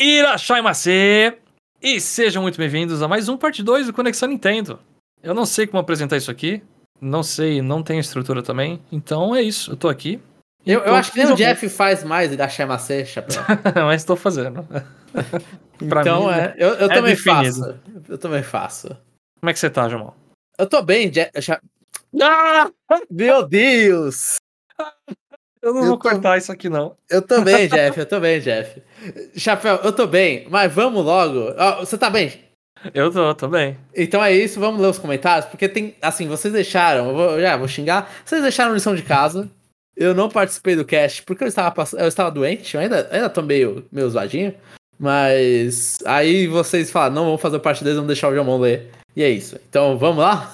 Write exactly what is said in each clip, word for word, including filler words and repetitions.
Irashaimase! E sejam muito bem-vindos a mais um parte dois do Conexão Nintendo. Eu não sei como apresentar isso aqui, não sei, não tenho estrutura também, então é isso, eu tô aqui. Eu, tô eu acho que nem jogando. o Jeff faz mais Irashaimase, chapéu. Mas tô fazendo. Pra Então mim, é, eu, eu é também definido. faço. Eu também faço. Como é que você tá, Jamal? Eu tô bem, Jeff. Ah! Meu Deus! Eu não Eu vou tô- cortar isso aqui, não. Eu tô bem, Jeff. Eu tô bem, Jeff. Chapéu, eu tô bem, mas vamos logo. Ó, você tá bem? Eu tô, tô bem. Então é isso, vamos ler os comentários, porque tem, assim, vocês deixaram, eu vou, já vou xingar, vocês deixaram lição de casa. Eu não participei do cast porque eu estava pass... eu estava doente, eu ainda, ainda tô meio, meio zoadinho. Mas aí vocês falaram, não vamos fazer parte deles, vamos deixar o Jomon ler. E é isso. Então vamos lá?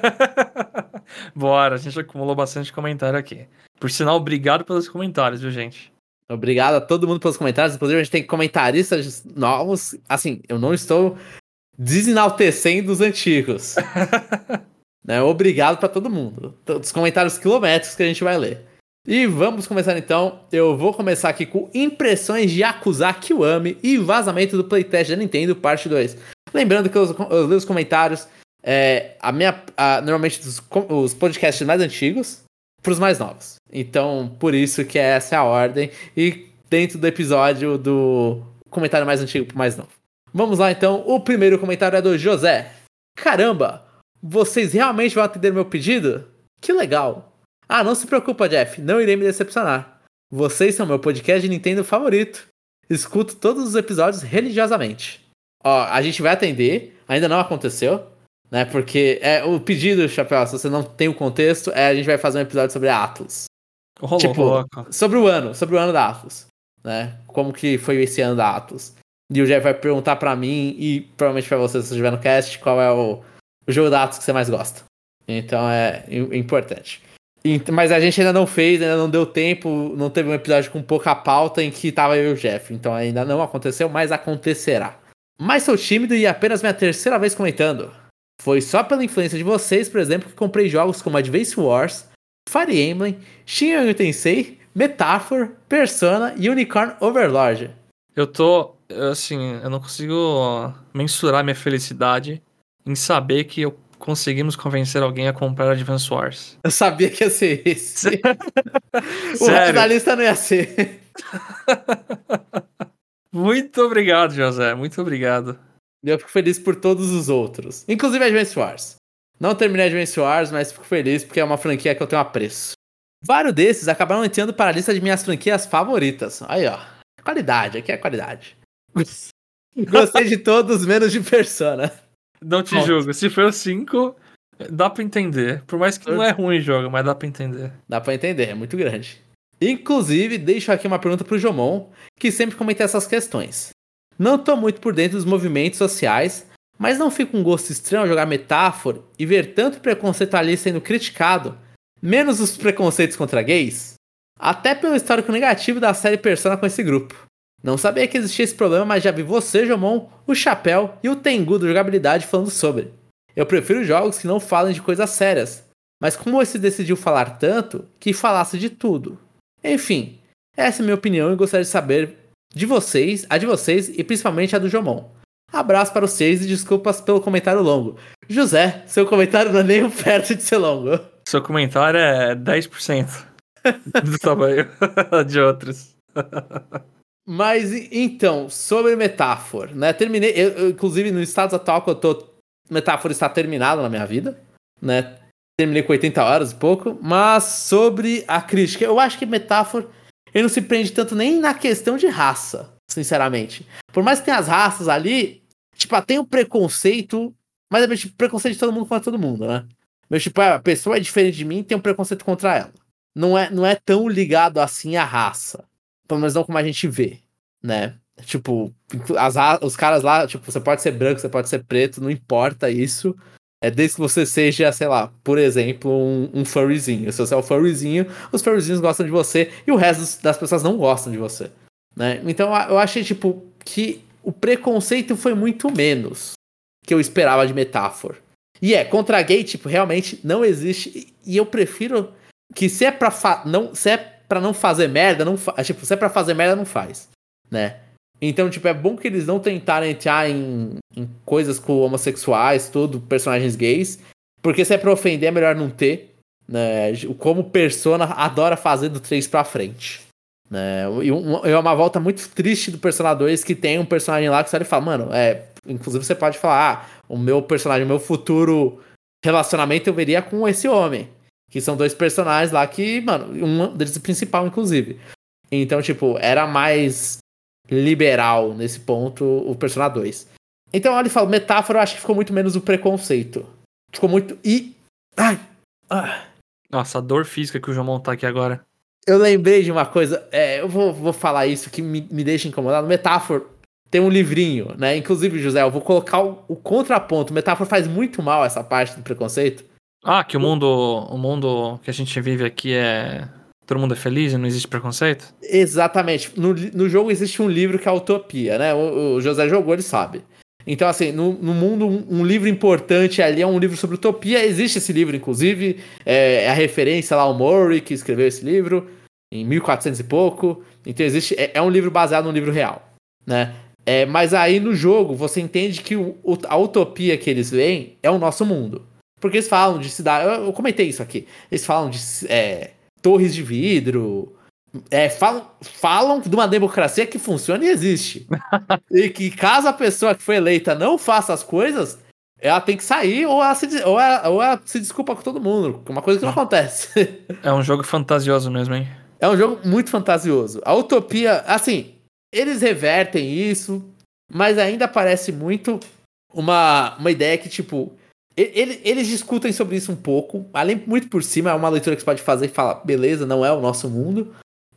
Bora, a gente acumulou bastante comentário aqui. Por sinal, obrigado pelos comentários, viu, gente? Obrigado a todo mundo pelos comentários. Inclusive, a gente tem comentaristas novos. Assim, eu não estou desenaltecendo os antigos. Né? Obrigado pra todo mundo. Os comentários quilométricos que a gente vai ler. E vamos começar então. Eu vou começar aqui com impressões de Yakuza Kiwami e vazamento do playtest da Nintendo, parte dois. Lembrando que eu, eu leio os comentários, é, a minha, a, normalmente os, os podcasts mais antigos pros mais novos. Então, por isso que essa é a ordem. E dentro do episódio do comentário mais antigo pro mais novo. Vamos lá então. O primeiro comentário é do José. Caramba! Vocês realmente vão atender meu pedido? Que legal! Ah, não se preocupa, Jeff. Não irei me decepcionar. Vocês são meu podcast de Nintendo favorito. Escuto todos os episódios religiosamente. Ó, a gente vai atender. Ainda não aconteceu. Né? Porque é o pedido, Chapéu, se você não tem o contexto, é a gente vai fazer um episódio sobre a Atlus. Rolou, tipo, louco. sobre o ano. Sobre o ano da Atlus. Né? Como que foi esse ano da Atlus. E o Jeff vai perguntar pra mim e provavelmente pra você, se você estiver no cast, qual é o, o jogo da Atlus que você mais gosta. Então é importante. Mas a gente ainda não fez, ainda não deu tempo, não teve um episódio com pouca pauta em que tava eu e o Jeff. Então ainda não aconteceu, mas acontecerá. Mas sou tímido e apenas minha terceira vez comentando. Foi só pela influência de vocês, por exemplo, que comprei jogos como Advance Wars, Fire Emblem, Shin Megami Tensei, Metaphor, Persona e Unicorn Overlord. Eu tô, assim, eu não consigo mensurar minha felicidade em saber que eu conseguimos convencer alguém a comprar Advance Wars. Eu sabia que ia ser esse. O resto Sério? da lista não ia ser. Muito obrigado, José. Muito obrigado. Eu fico feliz por todos os outros. Inclusive Advance Wars. Não terminei Advance Wars, mas fico feliz porque é uma franquia que eu tenho apreço. Vários desses acabaram entrando para a lista de minhas franquias favoritas. Aí, ó. Qualidade, aqui é qualidade. Gostei de todos, menos de Persona. Não te Pronto. julgo. Se for o cinco, dá pra entender. Por mais que não é ruim o jogo, mas dá pra entender. Dá pra entender, é muito grande. Inclusive, deixo aqui uma pergunta pro Jomon, que sempre comenta essas questões. Não tô muito por dentro dos movimentos sociais, mas não fica um gosto estranho ao jogar Metáfora e ver tanto preconceito ali sendo criticado, menos os preconceitos contra gays? Até pelo histórico negativo da série Persona com esse grupo. Não sabia que existia esse problema, mas já vi você, Jomon, o Chapéu e o Tengu do Jogabilidade falando sobre. Eu prefiro jogos que não falem de coisas sérias, mas como você decidiu falar tanto, que falasse de tudo. Enfim, essa é a minha opinião e gostaria de saber de vocês, a de vocês e principalmente a do Jomon. Abraço para vocês e desculpas pelo comentário longo. José, seu comentário não é nem perto de ser longo. Seu comentário é dez por cento do tamanho de outros. Mas, então, sobre Metáfora, né? Terminei, eu, eu, inclusive no status atual que eu tô, Metáfora está terminado na minha vida, né? Terminei com oitenta horas e pouco, mas sobre a crítica, eu acho que Metáfora, ele não se prende tanto nem na questão de raça, sinceramente. Por mais que tenha as raças ali, tipo, tem o preconceito, mas é tipo, preconceito de todo mundo contra todo mundo, né? Mas, tipo, a pessoa é diferente de mim, tem um preconceito contra ela. Não é, não é tão ligado assim à raça. Pelo menos não como a gente vê, né? Tipo, as, os caras lá, tipo, você pode ser branco, você pode ser preto, não importa isso. É desde que você seja, sei lá, por exemplo, um, um furryzinho. Se você é um furryzinho, os furryzinhos gostam de você e o resto das pessoas não gostam de você, né? Então eu achei, tipo, que o preconceito foi muito menos que eu esperava de Metáfora. E é, contra gay, tipo, realmente não existe. E eu prefiro que se é pra, fa- não, se é pra não fazer merda, não fa- tipo, se é pra fazer merda, não faz, né? Então, tipo, é bom que eles não tentaram entrar em, em coisas com homossexuais, tudo, personagens gays. Porque se é pra ofender, é melhor não ter. Né? Como Persona adora fazer do três pra frente. Né? E um, é uma volta muito triste do Persona dois, que tem um personagem lá que você fala, mano, é. Inclusive você pode falar, ah, o meu personagem, o meu futuro relacionamento eu veria com esse homem. Que são dois personagens lá que, mano, um deles é principal, inclusive. Então, tipo, era mais liberal nesse ponto o Persona dois. Então, ele fala, metáfora, eu acho que ficou muito menos o preconceito. Ficou muito. E. Ai! Ah. Nossa, a dor física que o Jomon tá aqui agora. Eu lembrei de uma coisa, é, eu vou, vou falar isso que me, me deixa incomodado. Metáfora tem um livrinho, né? Inclusive, José, eu vou colocar o, o contraponto. Metáfora faz muito mal essa parte do preconceito. Ah, que o mundo, o mundo que a gente vive aqui é... Todo mundo é feliz e não existe preconceito? Exatamente. No, no jogo existe um livro que é a Utopia, né? O, o José jogou, ele sabe. Então, assim, no, no mundo, um, um livro importante ali é um livro sobre utopia. Existe esse livro, inclusive. É, é a referência lá ao Murray, que escreveu esse livro, em mil e quatrocentos e pouco. Então, existe. É, é um livro baseado num livro real, né? É, mas aí no jogo, você entende que o, o, a utopia que eles leem é o nosso mundo. Porque eles falam de cidade. Eu, eu comentei isso aqui. Eles falam de é, torres de vidro. É, falam, falam de uma democracia que funciona e existe. E que caso a pessoa que foi eleita não faça as coisas, ela tem que sair ou ela se, ou ela, ou ela se desculpa com todo mundo. Uma coisa que não acontece. É um jogo fantasioso mesmo, hein? É um jogo muito fantasioso. A utopia, assim, eles revertem isso, mas ainda parece muito uma, uma ideia que, tipo, ele, eles discutem sobre isso um pouco, além muito por cima, é uma leitura que você pode fazer e falar, beleza, não é o nosso mundo,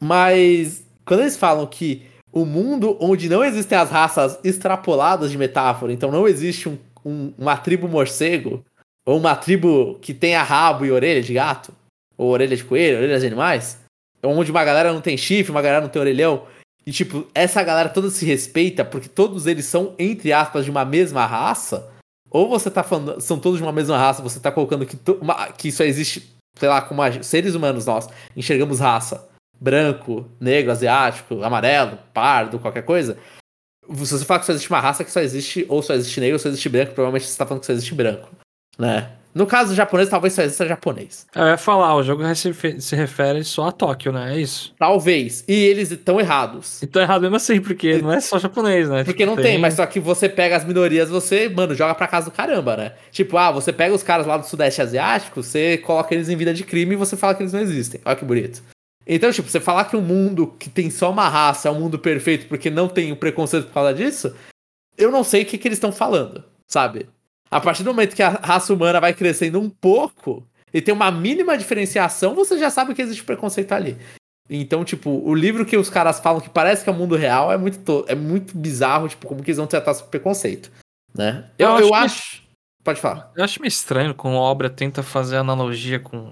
mas quando eles falam que o mundo onde não existem as raças extrapoladas de metáfora, então não existe um, um, uma tribo morcego, ou uma tribo que tenha rabo e orelha de gato, ou orelha de coelho, orelha de animais, onde uma galera não tem chifre, uma galera não tem orelhão, e tipo, essa galera toda se respeita porque todos eles são, entre aspas, de uma mesma raça, ou você tá falando, são todos de uma mesma raça, você tá colocando que, to, uma, que só existe, sei lá, como a, seres humanos nós enxergamos raça, branco, negro, asiático, amarelo, pardo, qualquer coisa. Se você falar que só existe uma raça que só existe, ou só existe negro, ou só existe branco, provavelmente você tá falando que só existe branco, né? No caso do japonês, talvez só exista japonês. Eu ia falar, o jogo se, se refere só a Tóquio, né? É isso. Talvez. E eles estão errados. E estão errados mesmo assim, porque não é só japonês, né? Porque tipo, não tem... tem, mas só que você pega as minorias, você, mano, joga pra casa do caramba, né? Tipo, ah, você pega os caras lá do Sudeste Asiático, você coloca eles em vida de crime e você fala que eles não existem. Olha que bonito. Então, tipo, você falar que um mundo que tem só uma raça é um mundo perfeito porque não tem o preconceito por causa disso, eu não sei o que, que eles estão falando, sabe? A partir do momento que a raça humana vai crescendo um pouco e tem uma mínima diferenciação, você já sabe que existe preconceito ali. Então, tipo, o livro que os caras falam que parece que é o mundo real é muito, to- é muito bizarro, tipo, como que eles vão tratar sobre preconceito, né? Eu, Eu eu, acho acho... que- Pode falar. Eu acho meio estranho como a obra tenta fazer analogia com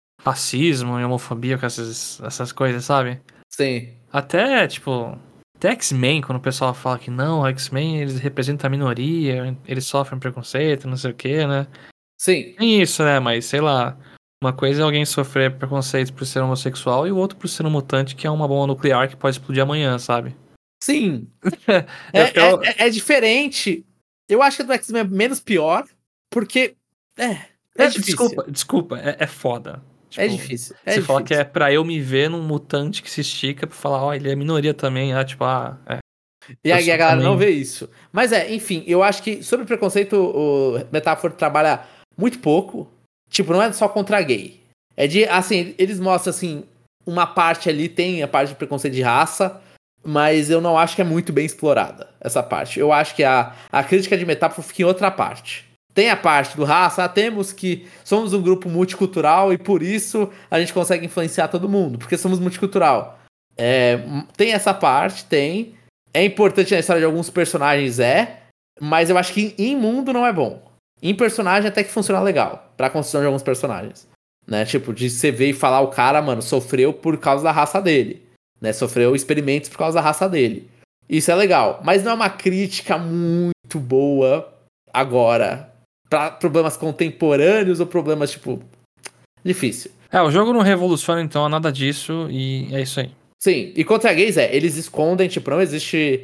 racismo e homofobia, com essas, essas coisas, sabe? Sim. Até, tipo, até X-Men, quando o pessoal fala que não, X-Men, eles representam a minoria, eles sofrem preconceito, não sei o que, né? Sim. Tem isso, né? Mas, sei lá, uma coisa é alguém sofrer preconceito por ser homossexual e o outro por ser um mutante que é uma bomba nuclear que pode explodir amanhã, sabe? Sim. Eu- é, eu- é, é diferente. Eu acho que a do X-Men é menos pior, porque... É, é, É, difícil. Desculpa, desculpa, é, é foda. É Tipo, difícil. É você difícil. fala que é pra eu me ver num mutante que se estica pra falar, ó, ele é minoria também, ah, tipo, ah, é. E aí Eu a sou galera também- não vê isso. Mas é, enfim, eu acho que sobre preconceito, o Metáfora trabalha muito pouco. Tipo, não é só contra gay. É de, assim, eles mostram, assim, uma parte ali, tem a parte de preconceito de raça, mas eu não acho que é muito bem explorada, essa parte. Eu acho que a, a crítica de Metáfora fica em outra parte. Tem a parte do raça, ah, temos que somos um grupo multicultural e por isso a gente consegue influenciar todo mundo, porque somos multicultural. É, tem essa parte, tem... É importante na história de alguns personagens, é. Mas eu acho que em mundo não é bom. Em personagem até que funciona legal. Pra construção de alguns personagens. Né? Tipo, de você ver e falar, o cara, mano, sofreu por causa da raça dele. Né? Sofreu experimentos por causa da raça dele. Isso é legal. Mas não é uma crítica muito boa agora. Pra problemas contemporâneos ou problemas, tipo... Difícil. É, o jogo não revoluciona, então, nada disso, e é isso aí. Sim, e contra gays é, eles escondem, tipo, não existe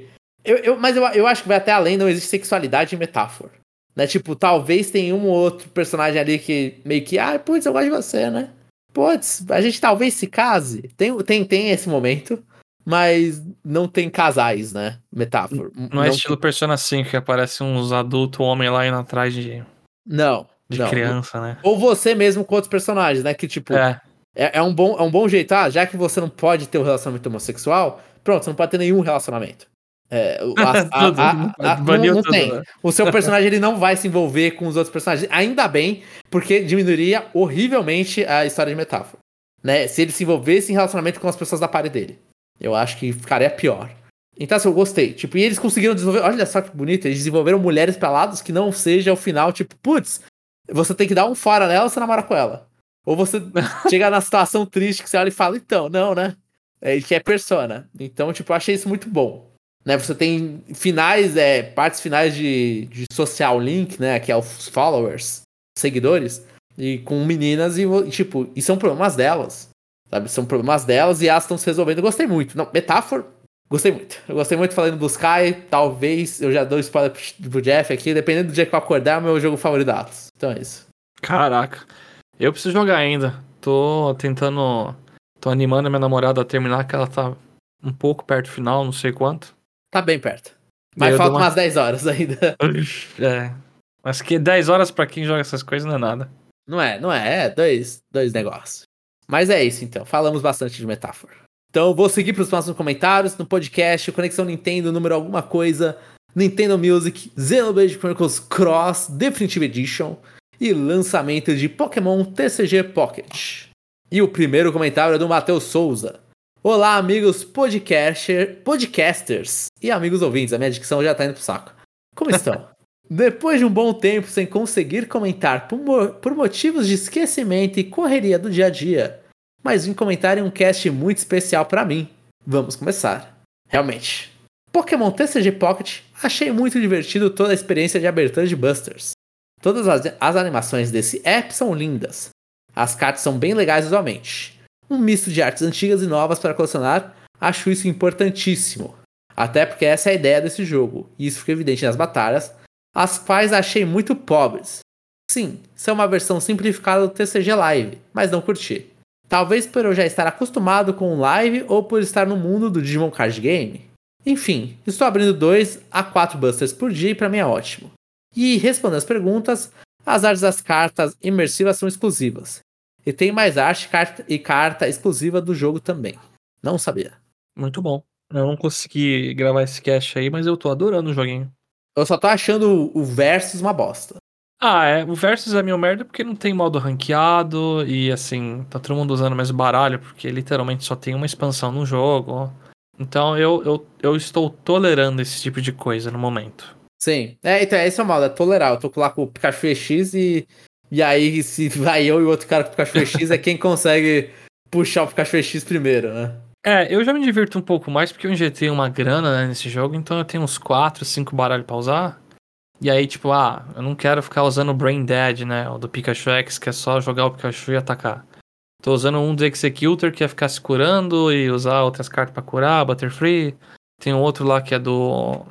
Eu, eu, mas eu, eu acho que vai até além, não existe sexualidade em Metáfora. Né? Tipo, talvez tenha um ou outro personagem ali que meio que, ah, putz, eu gosto de você, né? Putz, a gente talvez se case. Tem, tem, tem esse momento, mas não tem casais, né? Metáfora. Não é Não estilo tem... Persona cinco, que aparece uns adultos homem lá indo atrás de, Não, de não. criança, né? Ou você mesmo com outros personagens, né? Que, tipo, É. é, é, um, bom, é um bom jeito. Ah, já que você não pode ter um relacionamento homossexual, pronto, você não pode ter nenhum relacionamento. É, a, Tudo, a, não a, pode, a, não, baniu não tudo, tem. né? O seu personagem ele não vai se envolver com os outros personagens. Ainda bem, porque diminuiria horrivelmente a história de Metáfora. Né? Se ele se envolvesse em relacionamento com as pessoas da party dele. Eu acho que ficaria pior. Então, assim, eu gostei. Tipo, e eles conseguiram desenvolver. Olha só que bonito. Eles desenvolveram mulheres peladas que não seja o final, tipo, putz, você tem que dar um fora nela ou você namora com ela. Ou você chega na situação triste que você olha e fala, então, não, né? É, que é persona. Então, tipo, eu achei isso muito bom. Né, você tem finais, é, partes finais de, de social link, né? Que é os followers, seguidores, e com meninas, e tipo, e são problemas delas. Sabe? São problemas delas e elas estão se resolvendo. Eu gostei muito. Não, Metáfora, gostei muito. Eu gostei muito falando do Sky. Talvez eu já dou spoiler pro, pro Jeff aqui. Dependendo do dia que eu acordar, é o meu jogo favorito da Atlas. Então é isso. Caraca. Eu preciso jogar ainda. Tô tentando. Tô animando a minha namorada a terminar, que ela tá um pouco perto do final, não sei quanto. Tá bem perto. E aí Mas eu dou falta uma. umas dez horas ainda. É. Mas que dez horas pra quem joga essas coisas não é nada. Não é, não é. É dois, dois negócios. Mas é isso então. Falamos bastante de Metáfora. Então eu vou seguir pros próximos comentários no podcast, Conexão Nintendo, número alguma coisa, Nintendo Music, Xenoblade Chronicles Cross Definitive Edition e lançamento de Pokémon T C G Pocket. E o primeiro comentário é do Matheus Souza. Olá, amigos podcaster, podcasters e amigos ouvintes. A minha dicção já tá indo pro saco. Como estão? Depois de um bom tempo sem conseguir comentar por, mo- por motivos de esquecimento e correria do dia a dia, mas vim comentar em um cast muito especial pra mim. Vamos começar. Realmente. Pokémon T C G Pocket, achei muito divertido toda a experiência de abertura de Busters. Todas as, as animações desse app são lindas. As cartas são bem legais visualmente. Um misto de artes antigas e novas para colecionar, acho isso importantíssimo. Até porque essa é a ideia desse jogo, e isso fica evidente nas batalhas, as quais achei muito pobres. Sim, isso é uma versão simplificada do T C G Live, mas não curti. Talvez por eu já estar acostumado com o Live ou por estar no mundo do Digimon Card Game. Enfim, estou abrindo dois a quatro Busters por dia e pra mim é ótimo. E respondendo as perguntas, as artes das cartas imersivas são exclusivas. E tem mais arte carta, e carta exclusiva do jogo também. Não sabia. Muito bom. Eu não consegui gravar esse cast aí, mas eu tô adorando o joguinho. Eu só tô achando o Versus uma bosta. Ah, é. O Versus é meio merda porque não tem modo ranqueado e, assim, tá todo mundo usando mais baralho porque literalmente só tem uma expansão no jogo. Então eu, eu, eu estou tolerando esse tipo de coisa no momento. Sim. É, então, esse é o mal, é tolerar. Eu tô lá com o Pikachu E X e. E aí, se vai eu e o outro cara com o Pikachu E X, é quem consegue puxar o Pikachu E X primeiro, né? É, eu já me divirto um pouco mais porque eu injetei uma grana, né, nesse jogo, então eu tenho uns quatro, cinco baralhos pra usar. E aí, tipo, ah, eu não quero ficar usando o Brain Dead, né, o do Pikachu X, que é só jogar o Pikachu e atacar. Tô usando um do Executor, que é ficar se curando e usar outras cartas pra curar, Butterfree. Tem um outro lá que é do...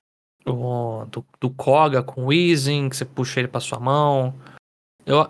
do, do, do Koga com Weezing, que você puxa ele pra sua mão. Eu,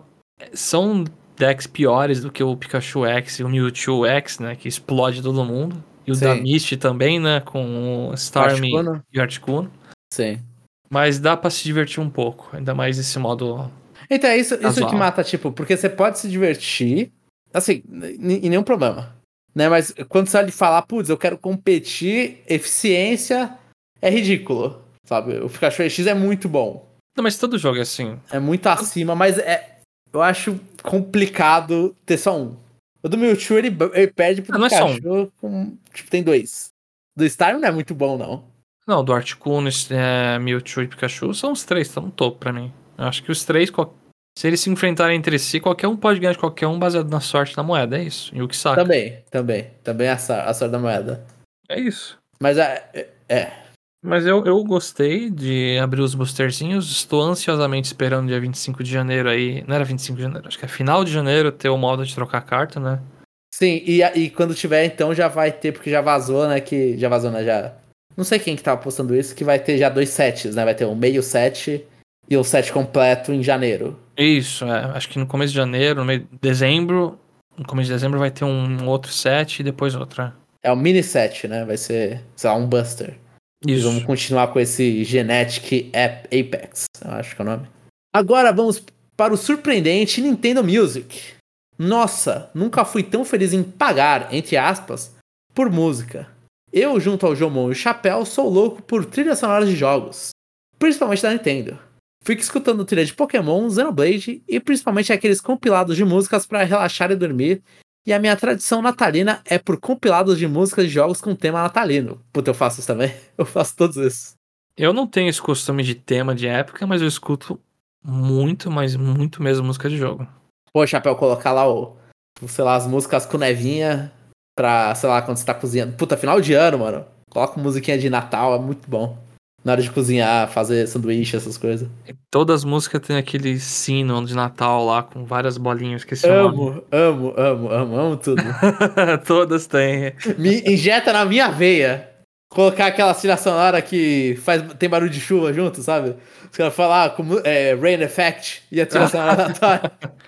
são decks piores do que o Pikachu X e o Mewtwo X, né? Que explode todo mundo. E o Sim. da Misty também, né? Com o Starmie Articuno. e Articuno. Sim. Mas dá pra se divertir um pouco. Ainda mais esse modo. Então é isso, isso Casual. que mata, tipo, porque você pode se divertir, assim, em nenhum problema. Né? Mas quando você olha de falar, putz, eu quero competir, eficiência é ridículo. Sabe? O Pikachu X é muito bom. Não, mas todo jogo é assim. É muito acima, mas é, eu acho complicado ter só um. O do Mewtwo, ele, ele perde pro Ah, não é só Pikachu com, tipo, tem dois. Do Star não é muito bom, não. Não, do Articuno, é, Mewtwo e Pikachu são os três, estão no topo pra mim. Eu acho que os três, se eles se enfrentarem entre si, qualquer um pode ganhar de qualquer um baseado na sorte da moeda, é isso. E o que saca. Também, também. Também a, a sorte da moeda. É isso. Mas é... é, é. Mas eu, eu gostei de abrir os boosterzinhos. Estou ansiosamente esperando dia vinte e cinco de janeiro aí. Não era vinte e cinco de janeiro, acho que é final de janeiro ter o modo de trocar carta, né? Sim, e, e quando tiver, então, já vai ter, porque já vazou, né? Que já vazou, né? Já Não sei quem que tava postando isso, que vai ter já dois sets, né? Vai ter o meio set e o set completo em janeiro. Isso, é. Acho que no começo de janeiro, no meio de dezembro, no começo de dezembro vai ter um outro set e depois outra. É o mini set, né? Vai ser, sei lá, um Buster. E vamos Isso. continuar com esse Genetic App Apex, eu acho que é o nome. Agora vamos para o surpreendente Nintendo Music. Nossa, nunca fui tão feliz em pagar, entre aspas, por música. Eu, junto ao Jomon e o Chapéu, sou louco por trilhas sonoras de jogos, principalmente da Nintendo. Fico escutando trilha de Pokémon, Xenoblade e principalmente aqueles compilados de músicas para relaxar e dormir. E a minha tradição natalina é por compilados de músicas de jogos com tema natalino. Puta, eu faço isso também. Eu faço todos esses. Eu não tenho esse costume de tema de época, mas eu escuto muito, mas muito mesmo música de jogo. Pô, Chapéu, colocar lá o, sei lá, as músicas com nevinha pra, sei lá, quando você tá cozinhando. Puta, final de ano, mano. Coloca musiquinha de Natal, é muito bom. Na hora de cozinhar, fazer sanduíche, essas coisas. Todas as músicas têm aquele sino de Natal lá com várias bolinhas, esqueci o nome. Amo, amo, amo, amo, amo tudo. Todas têm. Me injeta na minha veia. Colocar aquela trilha sonora que faz, tem barulho de chuva junto, sabe? Os caras falam, ah, como, é, Rain Effect e a trilha sonora da Natal.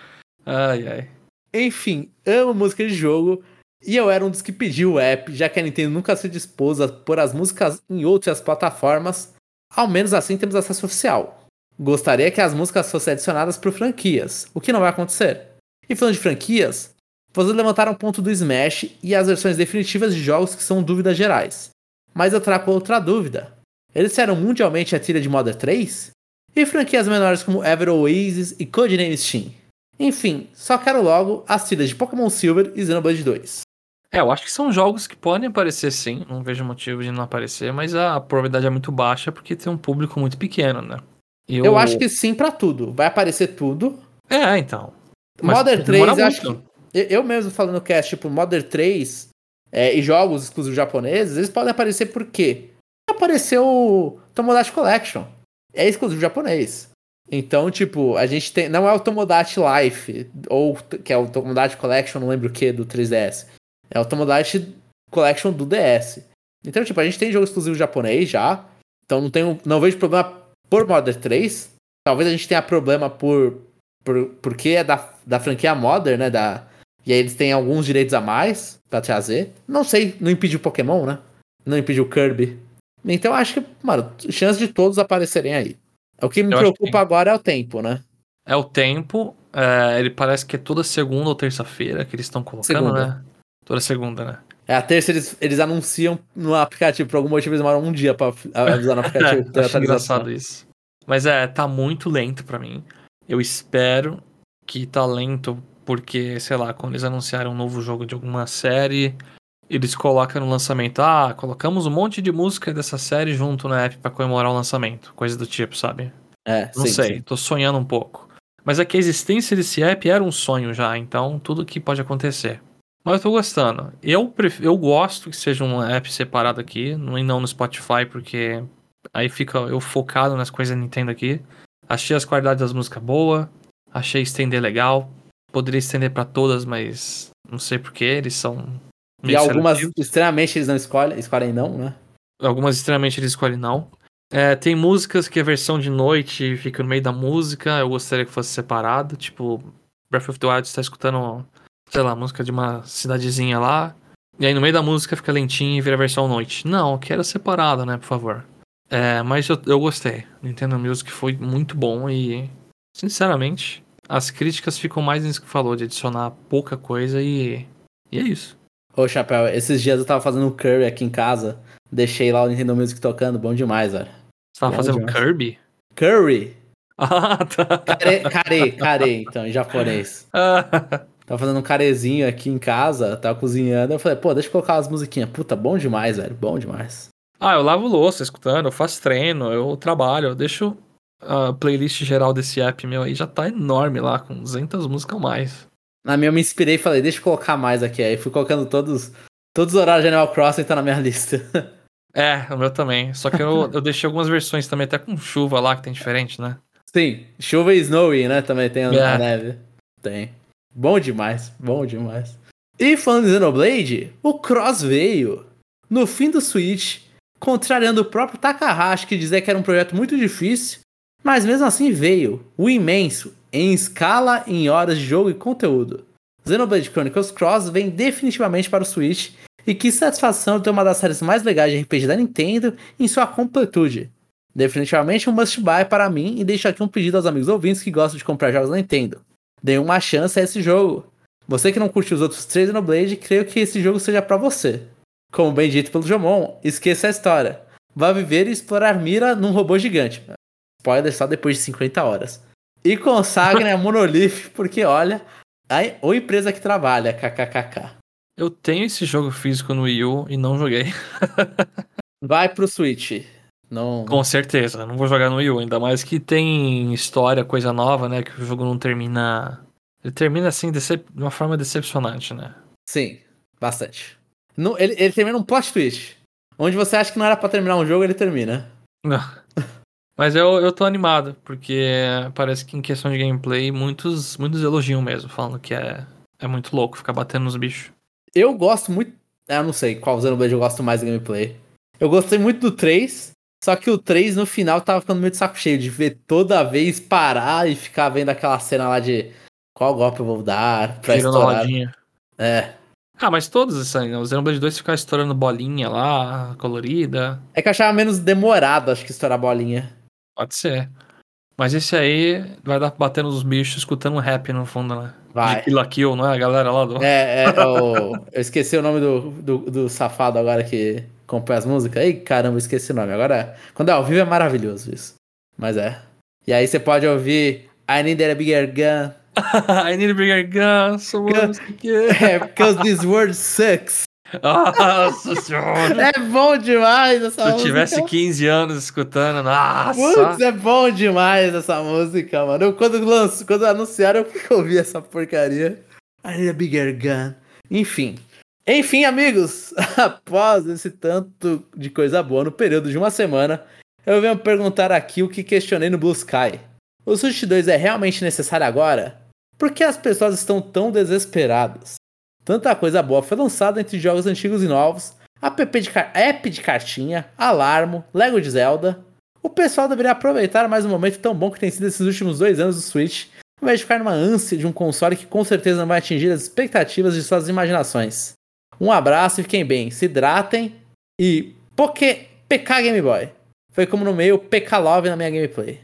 Ai, ai. Enfim, amo música de jogo. E eu era um dos que pediu o app, já que a Nintendo nunca se dispôs a pôr as músicas em outras plataformas. Ao menos assim temos acesso oficial. Gostaria que as músicas fossem adicionadas por franquias, o que não vai acontecer. E falando de franquias, vocês levantaram o ponto do Smash e as versões definitivas de jogos que são dúvidas gerais. Mas eu trago outra dúvida. Eles fizeram mundialmente a trilha de Mother três? E franquias menores como Ever Oasis e Codename Steam? Enfim, só quero logo as trilhas de Pokémon Silver e Xenoblade dois. É, eu acho que são jogos que podem aparecer sim, não vejo motivo de não aparecer, mas a probabilidade é muito baixa porque tem um público muito pequeno, né? Eu, eu acho que sim pra tudo. Vai aparecer tudo. É, então. Mas Mother três, eu acho muito. que. Eu mesmo falando no cast, tipo, Mother três é, e jogos exclusivos japoneses, eles podem aparecer por quê? Apareceu o Tomodachi Collection. É exclusivo japonês. Então, tipo, a gente tem. Não é o Tomodachi Life, ou que é o Tomodachi Collection, não lembro o que, do três D S. É o Tomodachi Collection do D S. Então, tipo, a gente tem jogo exclusivo japonês já. Então não, tenho, não vejo problema por Mother três. Talvez a gente tenha problema por. por porque é da, da franquia Mother, né? Da, e aí eles têm alguns direitos a mais pra trazer. Não sei, não impediu o Pokémon, né? Não impediu o Kirby. Então acho que, mano, chance de todos aparecerem aí. O que me Eu preocupa agora é o tempo, né? É o tempo. É, ele parece que é toda segunda ou terça-feira que eles estão colocando, Segunda. né? Toda segunda, né? É, a terça eles, eles anunciam no aplicativo. Por algum motivo eles demoram um dia pra avisar no aplicativo que tem Acho atualização. engraçado isso. Mas é, tá muito lento pra mim. Eu espero que tá lento porque, sei lá, quando eles anunciaram um novo jogo de alguma série, eles colocam no lançamento. Ah, colocamos um monte de música dessa série junto na app pra comemorar o lançamento. Coisa do tipo, sabe? É, Não sim, sei, sim. tô sonhando um pouco. Mas é que a existência desse app era um sonho já, então tudo que pode acontecer. Mas eu tô gostando. Eu, pref... eu gosto que seja um app separado aqui, e não no Spotify, porque aí fica eu focado nas coisas da Nintendo aqui. Achei as qualidades das músicas boas, achei estender legal. Poderia estender pra todas, mas não sei porquê, eles são E meio algumas, seletivos. extremamente, eles não escolhem, escolhem não, né? Algumas extremamente eles escolhem não. É, tem músicas que a versão de noite fica no meio da música, eu gostaria que fosse separado, tipo, Breath of the Wild está escutando, sei lá, música de uma cidadezinha lá, e aí no meio da música fica lentinho e vira a versão noite. Não, eu quero separado, né, por favor. É, mas eu, eu gostei. Nintendo Music foi muito bom e, sinceramente, as críticas ficam mais nisso que falou, de adicionar pouca coisa e, e é isso. Ô, Chapéu, esses dias eu tava fazendo um curry aqui em casa, deixei lá o Nintendo Music tocando, bom demais, velho. Você tava Bom fazendo demais. Kirby? Curry? Ah, tá. Care, care, care, então, em japonês. Tava fazendo um carezinho aqui em casa, tava cozinhando, eu falei, pô, deixa eu colocar as musiquinhas. Puta, bom demais, velho, bom demais. Ah, eu lavo louça escutando, eu faço treino, eu trabalho, eu deixo a playlist geral desse app meu aí, já tá enorme lá, com duzentas músicas a mais. Na minha eu me inspirei e falei, deixa eu colocar mais aqui. Aí fui colocando todos, todos os horários de Animal Crossing, tá na minha lista. É, o meu também. Só que eu, eu deixei algumas versões também, até com chuva lá, que tem diferente, né? Sim, chuva e snowy, né? Também tem a, É. a neve. Tem. Bom demais, bom demais. E falando de Xenoblade, o Cross veio. No fim do Switch, contrariando o próprio Takahashi, que dizia que era um projeto muito difícil, mas mesmo assim veio, o imenso, em escala, em horas de jogo e conteúdo. Xenoblade Chronicles Cross vem definitivamente para o Switch, e que satisfação ter uma das séries mais legais de R P G da Nintendo em sua completude. Definitivamente um must buy para mim, e deixo aqui um pedido aos amigos ouvintes que gostam de comprar jogos da Nintendo. Dê uma chance a esse jogo. Você que não curte os outros três Xenoblade, creio que esse jogo seja para você. Como bem dito pelo Jomon, esqueça a história. Vá viver e explorar Mira num robô gigante. Spoiler só depois de cinquenta horas. E consagre a Monolith, porque olha, a ou empresa que trabalha, kkkk. Eu tenho esse jogo físico no Wii U e não joguei. Vai pro Switch. Não... Com certeza, não vou jogar no Wii U, ainda mais que tem história, coisa nova, né? Que o jogo não termina... Ele termina assim, decep... de uma forma decepcionante, né? Sim, bastante. No, ele, ele termina um plot twist. Onde você acha que não era pra terminar um jogo, ele termina. Não. Mas eu, eu tô animado, porque parece que em questão de gameplay, muitos, muitos elogiam mesmo, falando que é, é muito louco ficar batendo nos bichos. Eu gosto muito... Eu não sei qual Xenoblade eu gosto mais do gameplay. Eu gostei muito do três, só que o três no final tava ficando muito saco cheio de ver toda vez parar e ficar vendo aquela cena lá de qual golpe eu vou dar pra Girando a estourar. rodinha. É. Ah, mas todos isso aí, né? O Xenoblade dois ficar estourando bolinha lá, colorida. É que eu achava menos demorado, acho que estourar a bolinha. Pode ser. Mas esse aí vai dar pra bater nos bichos escutando um rap no fundo, né? Vai. De Kill la Kill, não é? A galera lá do... É, é, o... eu esqueci o nome do, do, do safado agora que compõe as músicas. Ei, caramba, eu esqueci o nome. Agora, quando é ao vivo é maravilhoso isso. Mas é. E aí você pode ouvir I Need a Bigger Gun. I need a bigger gun, someone, não sei o quê. É, because this word sucks. Nossa senhora. É bom demais essa Se eu música. tivesse quinze anos escutando, nossa. Putz, é bom demais essa música, mano. Eu, quando, lanço, quando anunciaram, eu fui ouvir essa porcaria. I need a bigger gun. Enfim. Enfim, amigos. Após esse tanto de coisa boa no período de uma semana, eu venho perguntar aqui o que questionei no Blue Sky. O Switch dois é realmente necessário agora? Por que as pessoas estão tão desesperadas? Tanta coisa boa foi lançada entre jogos antigos e novos, app de, car- app de cartinha, Alarmo, Lego de Zelda. O pessoal deveria aproveitar mais um momento tão bom que tem sido esses últimos dois anos do Switch, ao invés de ficar numa ânsia de um console que com certeza não vai atingir as expectativas de suas imaginações. Um abraço e fiquem bem, se hidratem e Poké P K Game Boy. Foi como no meio P K Love na minha gameplay.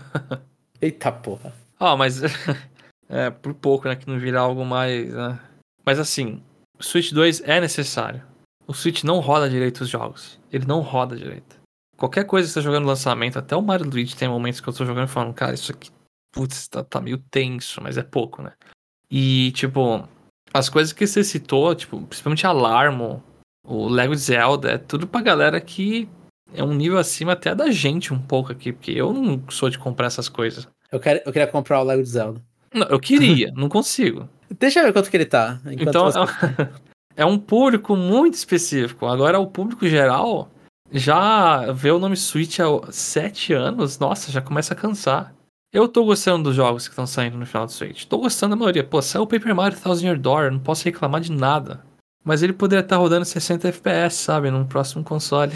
Eita porra. Ah, mas... é, por pouco, né? Que não virar algo mais... Né? Mas assim, o Switch dois é necessário. O Switch não roda direito os jogos. Ele não roda direito. Qualquer coisa que você tá jogando no lançamento, até o Mario Luigi tem momentos que eu tô jogando e falando, cara, isso aqui, putz, tá, tá meio tenso, mas é pouco, né? E, tipo, as coisas que você citou, tipo, principalmente Alarmo, o Lego Zelda, é tudo pra galera que é um nível acima até da gente um pouco aqui, porque eu não sou de comprar essas coisas. Eu, quero, eu queria comprar o Lego de Zelda. Não, eu queria, não consigo. Deixa eu ver quanto que ele tá. Então, você... é um público muito específico. Agora, o público geral já vê o nome Switch há sete anos. Nossa, já começa a cansar. Eu tô gostando dos jogos que estão saindo no final do Switch. Tô gostando da maioria. Pô, saiu o Paper Mario Thousand Year Door. Não posso reclamar de nada. Mas ele poderia estar rodando sessenta F P S, sabe? Num próximo console.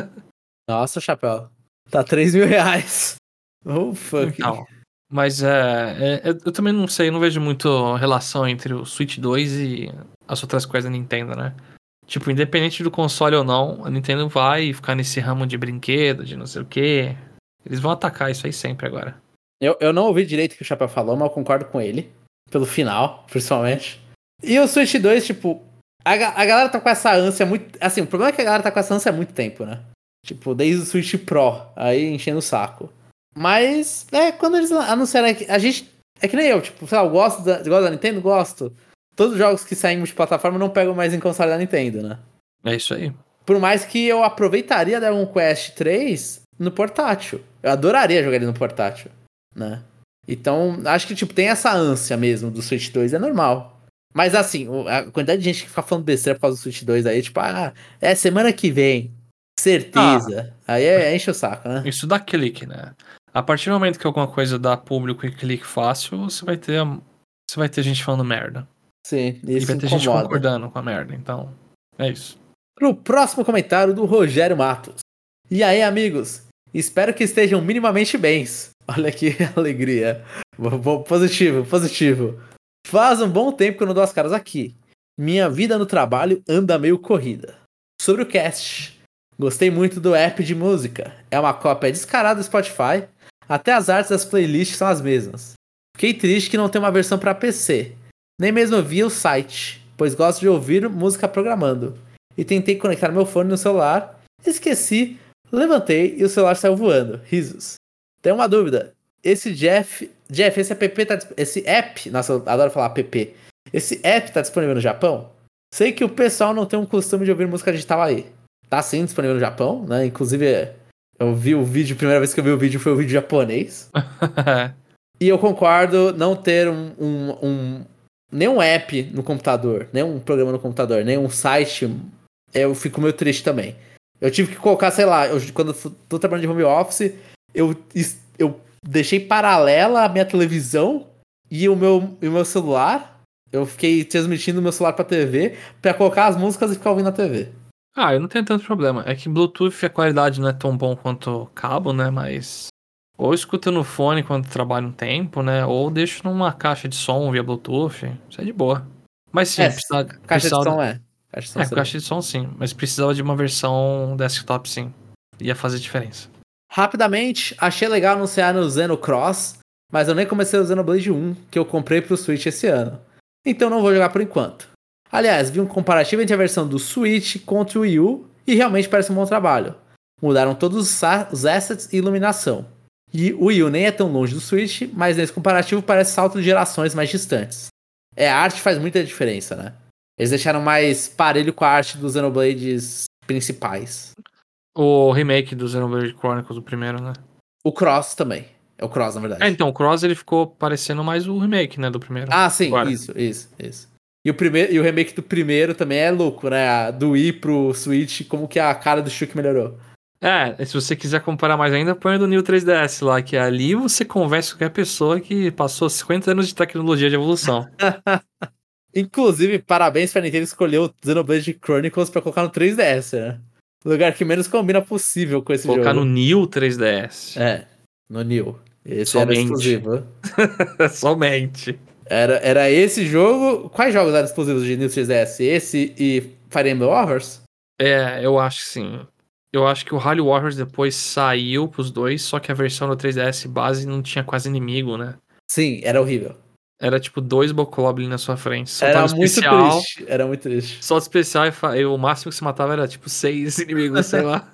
Nossa, chapéu. Tá três mil reais. Oh, fuck. Então, mas é, é, eu também não sei, não vejo muito relação entre o Switch dois e as outras coisas da Nintendo, né? Tipo, independente do console ou não, a Nintendo vai ficar nesse ramo de brinquedo, de não sei o quê. Eles vão atacar isso aí sempre agora. Eu, eu não ouvi direito o que o Chapéu falou, mas eu concordo com ele. Pelo final, principalmente. E o Switch dois, tipo... A, a galera tá com essa ânsia muito... Assim, o problema é que a galera tá com essa ânsia há muito tempo, né? Tipo, desde o Switch Pro, aí enchendo o saco. Mas, é, quando eles anunciaram que a gente... É que nem eu, tipo, sei lá, eu gosto da, gosto da Nintendo, gosto. Todos os jogos que saem de plataforma não pegam mais em console da Nintendo, né? É isso aí. Por mais que eu aproveitaria Dragon Quest três no portátil. Eu adoraria jogar ele no portátil, né? Então, acho que, tipo, tem essa ânsia mesmo do Switch dois, é normal. Mas, assim, a quantidade de gente que fica falando besteira por causa do Switch dois aí, tipo, ah, é semana que vem, certeza. Ah, aí é, enche o saco, né? Isso dá clique, né? A partir do momento que alguma coisa dá público e clique fácil, você vai ter, você vai ter gente falando merda. Sim, isso e vai ter incomoda. gente concordando com a merda, então, é isso. pro próximo comentário do Rogério Matos. E aí, amigos? Espero que estejam minimamente bens. Olha que alegria. Positivo, positivo. Faz um bom tempo que eu não dou as caras aqui. Minha vida no trabalho anda meio corrida. Sobre o cast. Gostei muito do app de música. É uma cópia descarada do Spotify. Até as artes das playlists são as mesmas. Fiquei triste que não tem uma versão para P C. Nem mesmo vi o site, pois gosto de ouvir música programando. E tentei conectar meu fone no celular. Esqueci, levantei e o celular saiu voando. Risos. Tem uma dúvida. Esse Jeff... Jeff, esse app tá... Esse app... Nossa, eu adoro falar app. Esse app tá disponível no Japão? Sei que o pessoal não tem um costume de ouvir música digital aí. Tá sim disponível no Japão, né? Inclusive, eu vi o vídeo... A primeira vez que eu vi o vídeo foi o vídeo japonês. E eu concordo não ter um... um, um nenhum app no computador. Nenhum programa no computador. Nenhum site. Eu fico meio triste também. Eu tive que colocar, sei lá... Eu, quando eu tô trabalhando de home office... Eu... eu deixei paralela a minha televisão e o meu, e o meu celular. Eu fiquei transmitindo o meu celular pra T V pra colocar as músicas e ficar ouvindo na T V. Ah, eu não tenho tanto problema. É que Bluetooth a qualidade não é tão bom quanto cabo, né? Mas ou escuto no fone quando trabalho um tempo, né? Ou deixo numa caixa de som via Bluetooth. Isso é de boa. Mas sim, É, precisa, caixa precisava... de som é. Caixa de som É, caixa de som sim. Mas precisava de uma versão desktop sim. Ia fazer diferença. Rapidamente, achei legal anunciar no Xeno Cross, mas eu nem comecei o Xenoblade um, que eu comprei pro Switch esse ano. Então não vou jogar por enquanto. Aliás, vi um comparativo entre a versão do Switch contra o Wii U e realmente parece um bom trabalho. Mudaram todos os assets e iluminação. E o Wii U nem é tão longe do Switch, mas nesse comparativo parece salto de gerações mais distantes. É, a arte faz muita diferença, né? Eles deixaram mais parelho com a arte dos Xenoblades principais. O remake do Xenoblade Chronicles, o primeiro, né? O Cross também. É o Cross, na verdade. É, então, o Cross ele ficou parecendo mais o remake, né, do primeiro. Ah, sim, Agora. isso, isso, isso. E o, primeiro, e o remake do primeiro também é louco, né? Do Wii pro Switch, como que a cara do Shulk melhorou. É, se você quiser comparar mais ainda, põe do New três D S lá, que ali você conversa com qualquer pessoa que passou cinquenta anos de tecnologia de evolução. Inclusive, parabéns pra Nintendo escolher o Xenoblade Chronicles pra colocar no três D S, né? O lugar que menos combina possível com esse Colocar jogo. no New três D S. É, no New. Esse Somente. era exclusivo. Somente. Era, era esse jogo... Quais jogos eram exclusivos de New três D S? Esse e Fire Emblem Warriors? É, eu acho que sim. Eu acho que o Rally Warriors depois saiu pros dois, só que a versão do três D S base não tinha quase inimigo, né? Sim, era horrível. Era tipo dois Bokoblin na sua frente. Só Era tava muito especial, triste. Era muito triste. Só especial e, fa... e o máximo que se matava era tipo seis inimigos, sei lá.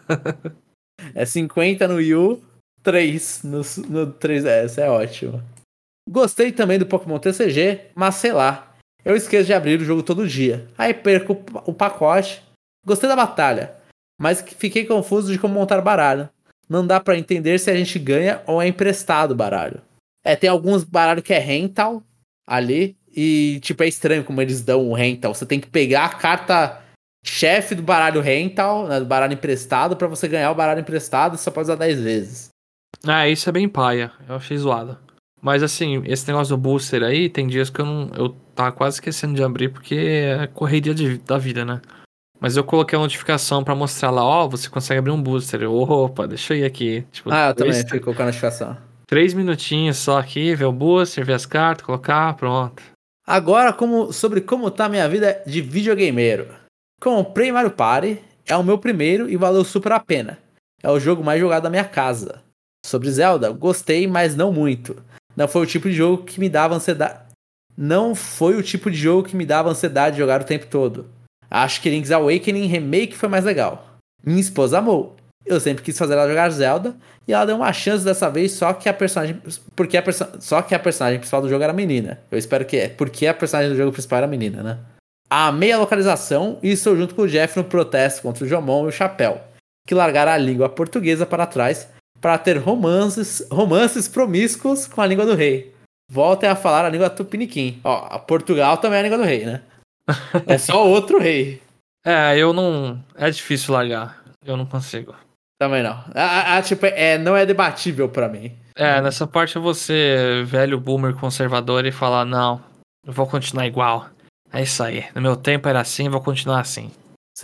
É cinquenta no Wii U, três no, no três D S. É ótimo. Gostei também do Pokémon T C G, mas sei lá. Eu esqueço de abrir o jogo todo dia. Aí perco o pacote. Gostei da batalha, mas fiquei confuso de como montar baralho. Não dá pra entender se a gente ganha ou é emprestado o baralho. É, tem alguns baralhos que é rental ali. E, tipo, é estranho como eles dão o rental. Você tem que pegar a carta chefe do baralho rental, né, do baralho emprestado, pra você ganhar o baralho emprestado e só pode usar dez vezes. Ah, isso é bem paia. Eu achei zoado. Mas assim, esse negócio do booster aí, tem dias que eu não. Eu tava quase esquecendo de abrir porque é correria de, da vida, né? Mas eu coloquei a notificação pra mostrar lá, ó, oh, você consegue abrir um booster. Eu, opa, deixa eu ir aqui. Tipo, Ah, eu dois, também fico com a notificação. Três minutinhos só aqui, ver o booster, ver as cartas, colocar, pronto. Agora, como, sobre como tá a minha vida de videogameiro. Comprei Mario Party, é o meu primeiro e valeu super a pena. É o jogo mais jogado da minha casa. Sobre Zelda, gostei, mas não muito. Não foi o tipo de jogo que me dava ansiedade. Não foi o tipo de jogo que me dava ansiedade de jogar o tempo todo. Acho que Link's Awakening Remake foi mais legal. Minha esposa amou. Eu sempre quis fazer ela jogar Zelda e ela deu uma chance dessa vez, só que a personagem, porque a perso... só que a personagem principal do jogo era menina. Eu espero que é, porque a personagem do jogo principal era menina, né? Amei a localização e estou junto com o Jeff no protesto contra o Jomon e o Chapéu, que largaram a língua portuguesa para trás para ter romances, romances promíscuos com a língua do rei. Voltem a falar a língua tupiniquim. Ó, Portugal também é a língua do rei, né? É só outro rei. É, eu não... É difícil largar. Eu não consigo. Também não. A, a, tipo, é, não é debatível pra mim. É, nessa parte eu vou ser velho boomer conservador e falar, não, eu vou continuar igual. É isso aí. No meu tempo era assim, vou continuar assim. Sim.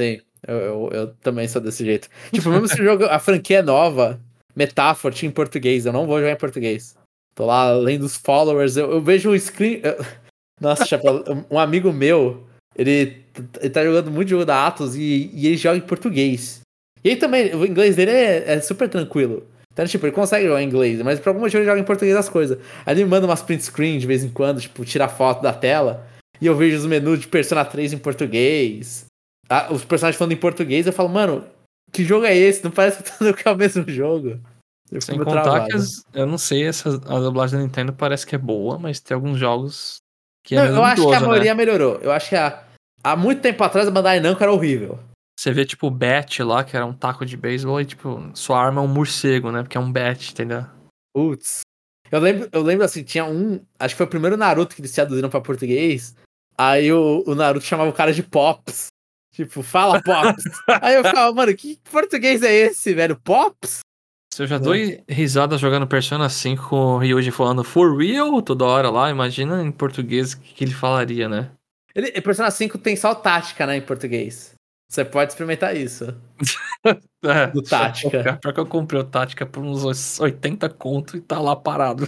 Eu, eu, eu também sou desse jeito. Tipo, mesmo se o jogo, a franquia é nova, Metaphor tinha em português, eu não vou jogar em português. Tô lá lendo os followers, eu, eu vejo o screen. eu- Nossa, Chapéu, um amigo meu, ele, ele tá jogando muito jogo da Atos e, e ele joga em português. E aí também, o inglês dele é, é super tranquilo. Então, tipo, ele consegue jogar em inglês, mas por algum motivo ele joga em português as coisas. Aí ele me manda umas print screen de vez em quando, tipo, tira foto da tela. E eu vejo os menus de Persona três em português. Ah, os personagens falando em português, eu falo, mano, que jogo é esse? Não parece que eu tô é o mesmo jogo. Eu fico Sem meio contar que travado. as, eu não sei, essa, a dublagem da Nintendo parece que é boa, mas tem alguns jogos que é Não, meio eu acho que a duvidoso, né? maioria melhorou. Eu acho que há, há muito tempo atrás a Bandai Namco era horrível. Você vê, tipo, o bat lá, que era um taco de beisebol, e, tipo, sua arma é um morcego, né? Porque é um bat, entendeu? Putz. Eu lembro, eu lembro assim, tinha um. Acho que foi o primeiro Naruto que eles traduziram pra português. Aí o, o Naruto chamava o cara de Pops. Tipo, fala Pops. Aí eu ficava, mano, que português é esse, velho? Pops? Se eu já dou Né? risada jogando Persona cinco com o Ryuji falando for real toda hora lá, imagina em português o que, que ele falaria, né? Ele, Persona cinco tem só tática, né, em português. Você pode experimentar isso. É, Do deixa eu tática. colocar. Pior que eu comprei o Tática por uns oitenta conto e tá lá parado.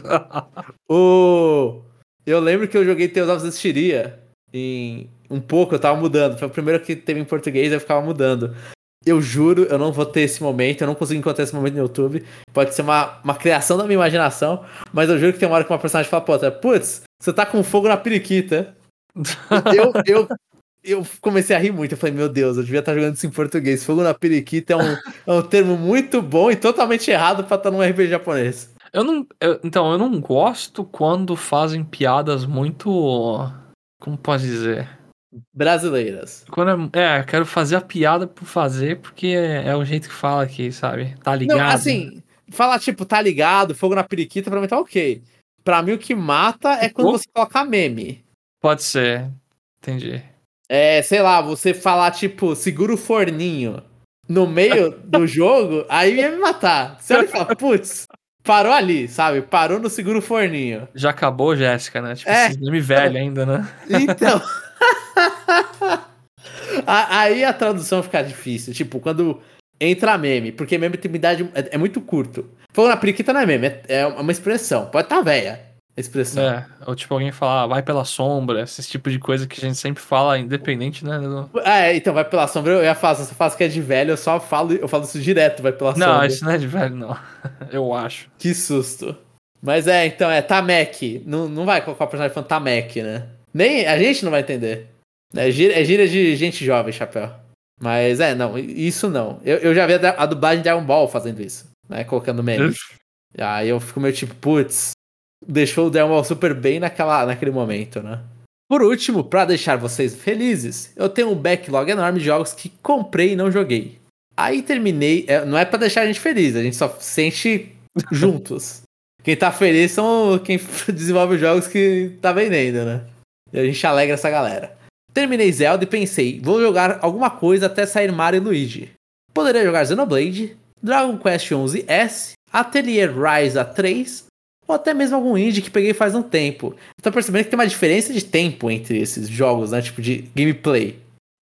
O... Eu lembro que eu joguei Tales of Zestiria em um pouco, eu tava mudando. Foi o primeiro que teve em português, eu ficava mudando. Eu juro, eu não vou ter esse momento, eu não consigo encontrar esse momento no YouTube. Pode ser uma, uma criação da minha imaginação, mas eu juro que tem uma hora que uma personagem fala, pô, putz, você tá com fogo na periquita. Eu, eu, eu comecei a rir muito, eu falei, meu Deus, eu devia estar jogando isso em português. Fogo na periquita é um, é um termo muito bom e totalmente errado pra estar num R P G japonês. Eu não. eu- então, eu não gosto quando fazem piadas muito. Como posso dizer? Brasileiras. Quando é, é, quero fazer a piada por fazer, porque é, é o jeito que fala aqui, sabe? Tá Não, ligado? assim, falar tipo, tá ligado, fogo na periquita, pra mim tá ok. Pra mim o que mata é quando Ou você coloca meme. pode ser. Entendi. É, sei lá, você falar tipo, segura o forninho no meio do jogo, aí ia me matar. Você olha e fala, putz, parou ali, sabe? Parou no segura o forninho. Já acabou, Jéssica, né? Tipo, É, esses nome velho ainda, né? então. a- Aí a tradução fica difícil. Tipo, quando entra meme, porque meme tem uma idade. É, é muito curto. Fogo na periquita não é meme, é, é uma expressão. Pode estar tá velha a expressão. É, ou tipo alguém falar, "Ah, vai pela sombra, esse tipo de coisa que a gente sempre fala, independente, né? do- É, então vai pela sombra. Eu ia falar, se você fala que é de velho, eu só falo, eu falo isso direto, vai pela Não, sombra. isso não é de velho, não. Eu acho. Que susto. Mas é, então é Tamek. Não, não vai colocar o personagem falando Tamek, né? Nem a gente não vai entender. É gíria, é gíria de gente jovem, chapéu. Mas é, não, isso não. Eu, eu já vi a, a dublagem de Dragon Ball fazendo isso, né? Colocando meme. Aí eu fico meio tipo, putz, deixou o Dragon Ball Super bem naquela, naquele momento, né? Por último, pra deixar vocês felizes, eu tenho um backlog enorme de jogos que comprei e não joguei. Aí terminei, é, não é pra deixar a gente feliz, a gente só sente juntos. Quem tá feliz são quem desenvolve os jogos que tá vendendo, né? E a gente alegra essa galera. Terminei Zelda e pensei, vou jogar alguma coisa até sair Mario e Luigi. Poderia jogar Xenoblade, Dragon Quest onze S, Atelier Ryza três, ou até mesmo algum indie que peguei faz um tempo. Eu tô percebendo que tem uma diferença de tempo entre esses jogos, né? Tipo, de gameplay.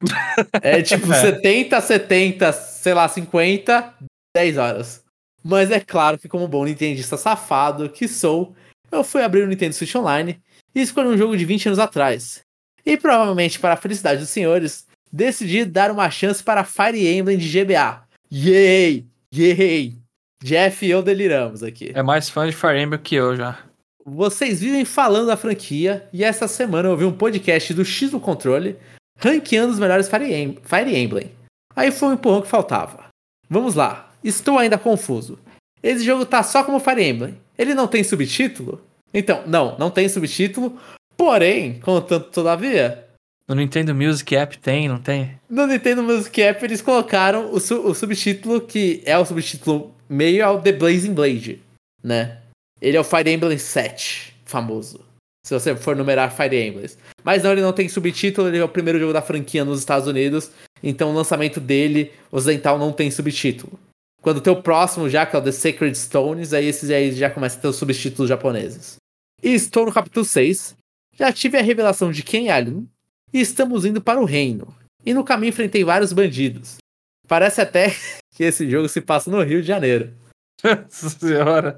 É tipo É. setenta, setenta, sei lá, cinquenta, dez horas. Mas é claro que como bom nintendista safado que sou, eu fui abrir o Nintendo Switch Online e escolhi um jogo de vinte anos atrás. E provavelmente para a felicidade dos senhores, decidi dar uma chance para Fire Emblem de G B A. Yay! Yay! Jeff e eu deliramos aqui. É mais fã de Fire Emblem que eu já. Vocês vivem falando da franquia e essa semana eu ouvi um podcast do X do Controle ranqueando os melhores Fire, em Fire Emblem. Aí foi um empurrão que faltava. Vamos lá, estou ainda confuso. Esse jogo tá só como Fire Emblem. Ele não tem subtítulo? Então, não, não tem subtítulo. Porém, contanto todavia, No Nintendo Music App tem, não tem? no Nintendo Music App eles colocaram o, su o subtítulo que é o subtítulo meio ao The Blazing Blade, né? Ele é o Fire Emblem sete, famoso. Se você for numerar Fire Emblems. Mas não, ele não tem subtítulo, ele é o primeiro jogo da franquia nos Estados Unidos. Então o lançamento dele, ocidental, não tem subtítulo. Quando tem o próximo já, que é o The Sacred Stones, aí esses aí já começam a ter os subtítulos japoneses. E estou no capítulo seis. Já tive a revelação de quem é Alien. E estamos indo para o reino. E no caminho enfrentei vários bandidos. Parece até que esse jogo se passa no Rio de Janeiro. Nossa senhora.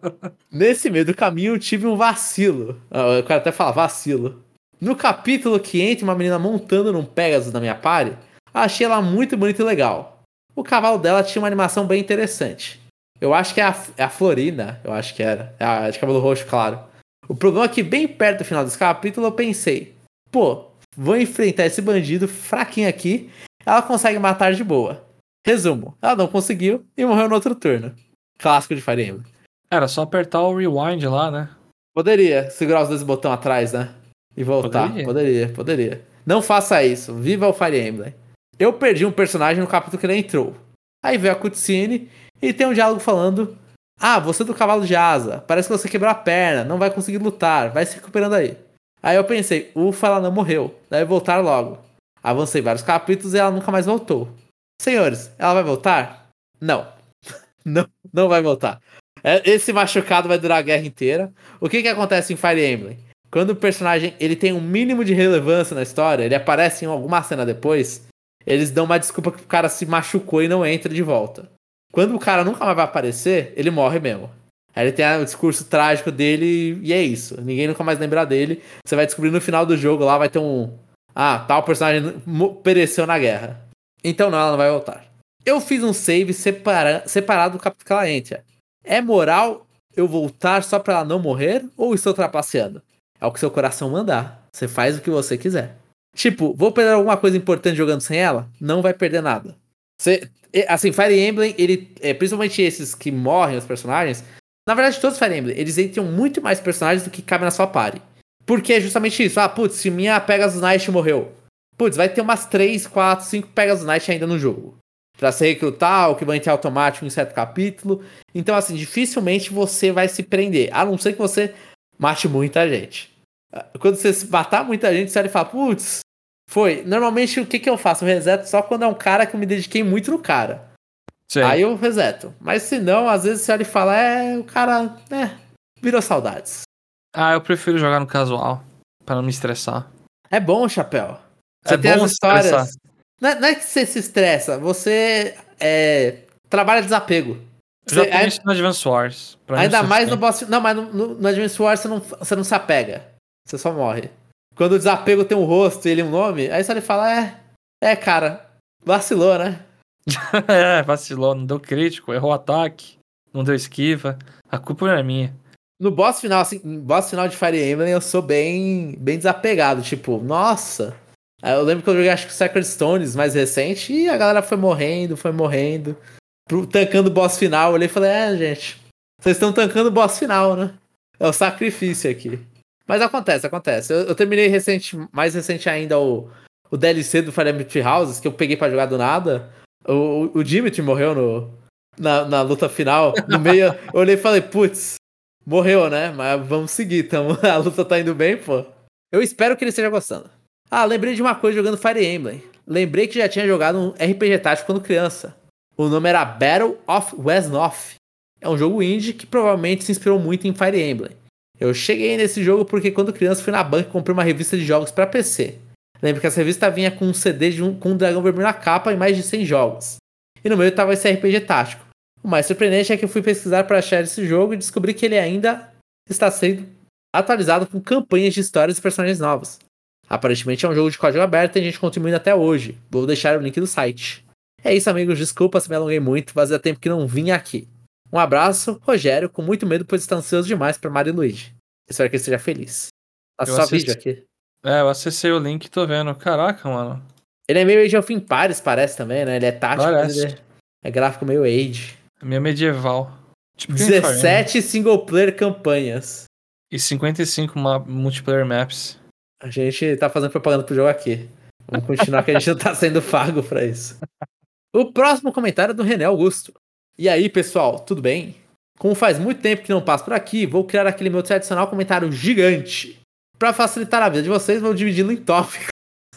Nesse meio do caminho, eu tive um vacilo. Eu quero até falar vacilo. No capítulo que entra uma menina montando num Pegasus na minha party, achei ela muito bonita e legal. O cavalo dela tinha uma animação bem interessante. Eu acho que é a, é a Florina, eu acho que era. É a de cabelo roxo, claro. O problema é que bem perto do final desse capítulo eu pensei, pô, vou enfrentar esse bandido fraquinho aqui, ela consegue matar de boa. Resumo, ela não conseguiu e morreu no outro turno. Clássico de Fire Emblem. Era só apertar o rewind lá, né? Poderia segurar os dois botões atrás, né? E voltar. Poderia. Poderia, poderia. Não faça isso. Viva o Fire Emblem. Eu perdi um personagem no capítulo que ele entrou. Aí veio a cutscene e tem um diálogo falando: ah, você é do cavalo de asa. Parece que você quebrou a perna. Não vai conseguir lutar. Vai se recuperando aí. Aí eu pensei, ufa, ela não morreu. Deve voltar logo. Avancei vários capítulos e ela nunca mais voltou. Senhores, ela vai voltar? Não. não, não vai voltar. Esse machucado vai durar a guerra inteira. O que que acontece em Fire Emblem? Quando o personagem ele tem um mínimo de relevância na história, ele aparece em alguma cena depois, eles dão uma desculpa que o cara se machucou e não entra de volta. Quando o cara nunca mais vai aparecer, ele morre mesmo. Aí ele tem o discurso trágico dele e é isso. Ninguém nunca mais lembra dele. Você vai descobrir no final do jogo lá, vai ter um... ah, tal personagem pereceu na guerra. Então não, ela não vai voltar. Eu fiz um save separa... separado do capítulo que ela entra. É moral eu voltar só pra ela não morrer ou estou trapaceando? É o que seu coração mandar. Você faz o que você quiser. Tipo, vou perder alguma coisa importante jogando sem ela? Não vai perder nada. Você, assim, Fire Emblem, ele, é, principalmente esses que morrem, os personagens, na verdade todos os Fire Emblem, eles entram muito mais personagens do que cabe na sua party. Porque é justamente isso. Ah, putz, se minha Pegasus Knight morreu. Putz, vai ter umas três, quatro, cinco Pegasus Knight ainda no jogo. Pra se recrutar, o que vai entrar automático em certo capítulo. Então, assim, dificilmente você vai se prender. A não ser que você mate muita gente. Quando você matar muita gente, você vai falar, putz, foi. Normalmente, o que que eu faço? Eu reseto só quando é um cara que eu me dediquei muito no cara. Sim. Aí eu reseto. Mas se não, às vezes você olha e fala, é, o cara, é, virou saudades. Ah, eu prefiro jogar no casual, pra não me estressar. É bom, Chapéu. Você é tem bom as histórias... estressar. Não é, não é que você se estressa, você é, trabalha desapego. Eu já Você, tenho isso no Advance Wars. Ainda mais no boss... Não, mas no, no, no Advance Wars você não, você não se apega. Você só morre. Quando o desapego tem um rosto e ele um nome, aí só ele fala, é... É, cara, vacilou, né? é, vacilou, não deu crítico, errou o ataque, não deu esquiva. A culpa não é minha. No boss final, assim, no boss final de Fire Emblem, eu sou bem, bem desapegado. Tipo, nossa... Eu lembro que eu joguei, acho que Sacred Stones mais recente, e a galera foi morrendo, foi morrendo. Tancando o boss final, eu olhei e falei, é, gente, vocês estão tancando o boss final, né? É o sacrifício aqui. Mas acontece, acontece. Eu, eu terminei recente, mais recente ainda o, o D L C do Fire Emblem Three Houses, que eu peguei pra jogar do nada. O, o Dimitri morreu no, na, na luta final. No meio, eu olhei e falei, putz, morreu, né? Mas vamos seguir, tamo, a luta tá indo bem, pô. Eu espero que ele esteja gostando. Ah, lembrei de uma coisa jogando Fire Emblem. Lembrei que já tinha jogado um R P G tático quando criança. O nome era Battle of Wesnoth. É um jogo indie que provavelmente se inspirou muito em Fire Emblem. Eu cheguei nesse jogo porque quando criança fui na banca e comprei uma revista de jogos para P C. Lembro que essa revista vinha com um C D de um, com um dragão vermelho na capa e mais de cem jogos. E no meio estava esse R P G tático. O mais surpreendente é que eu fui pesquisar para achar esse jogo e descobri que ele ainda está sendo atualizado com campanhas de histórias e personagens novos. Aparentemente é um jogo de código aberto e tem gente contribuindo até hoje. Vou deixar o link do site. É isso, amigos. Desculpa se me alonguei muito. Fazia tempo que não vim aqui. Um abraço, Rogério, com muito medo, pois está ansioso demais para Mario e Luigi. Espero que ele esteja feliz. Tá só vídeo aqui. É, eu acessei o link e tô vendo. Caraca, mano. Ele é meio Age of Empires, parece também, né? Ele é tático, parece. Mas ele é, é gráfico meio Age. É meio medieval. Tipo, dezessete single player campanhas. E cinquenta e cinco ma- multiplayer maps. A gente tá fazendo propaganda pro jogo aqui. Vamos continuar que a gente não tá sendo pago pra isso. O próximo comentário é do René Augusto. E aí, pessoal, tudo bem? Como faz muito tempo que não passo por aqui, vou criar aquele meu tradicional comentário gigante. Pra facilitar a vida de vocês, vou dividi-lo em tópicos.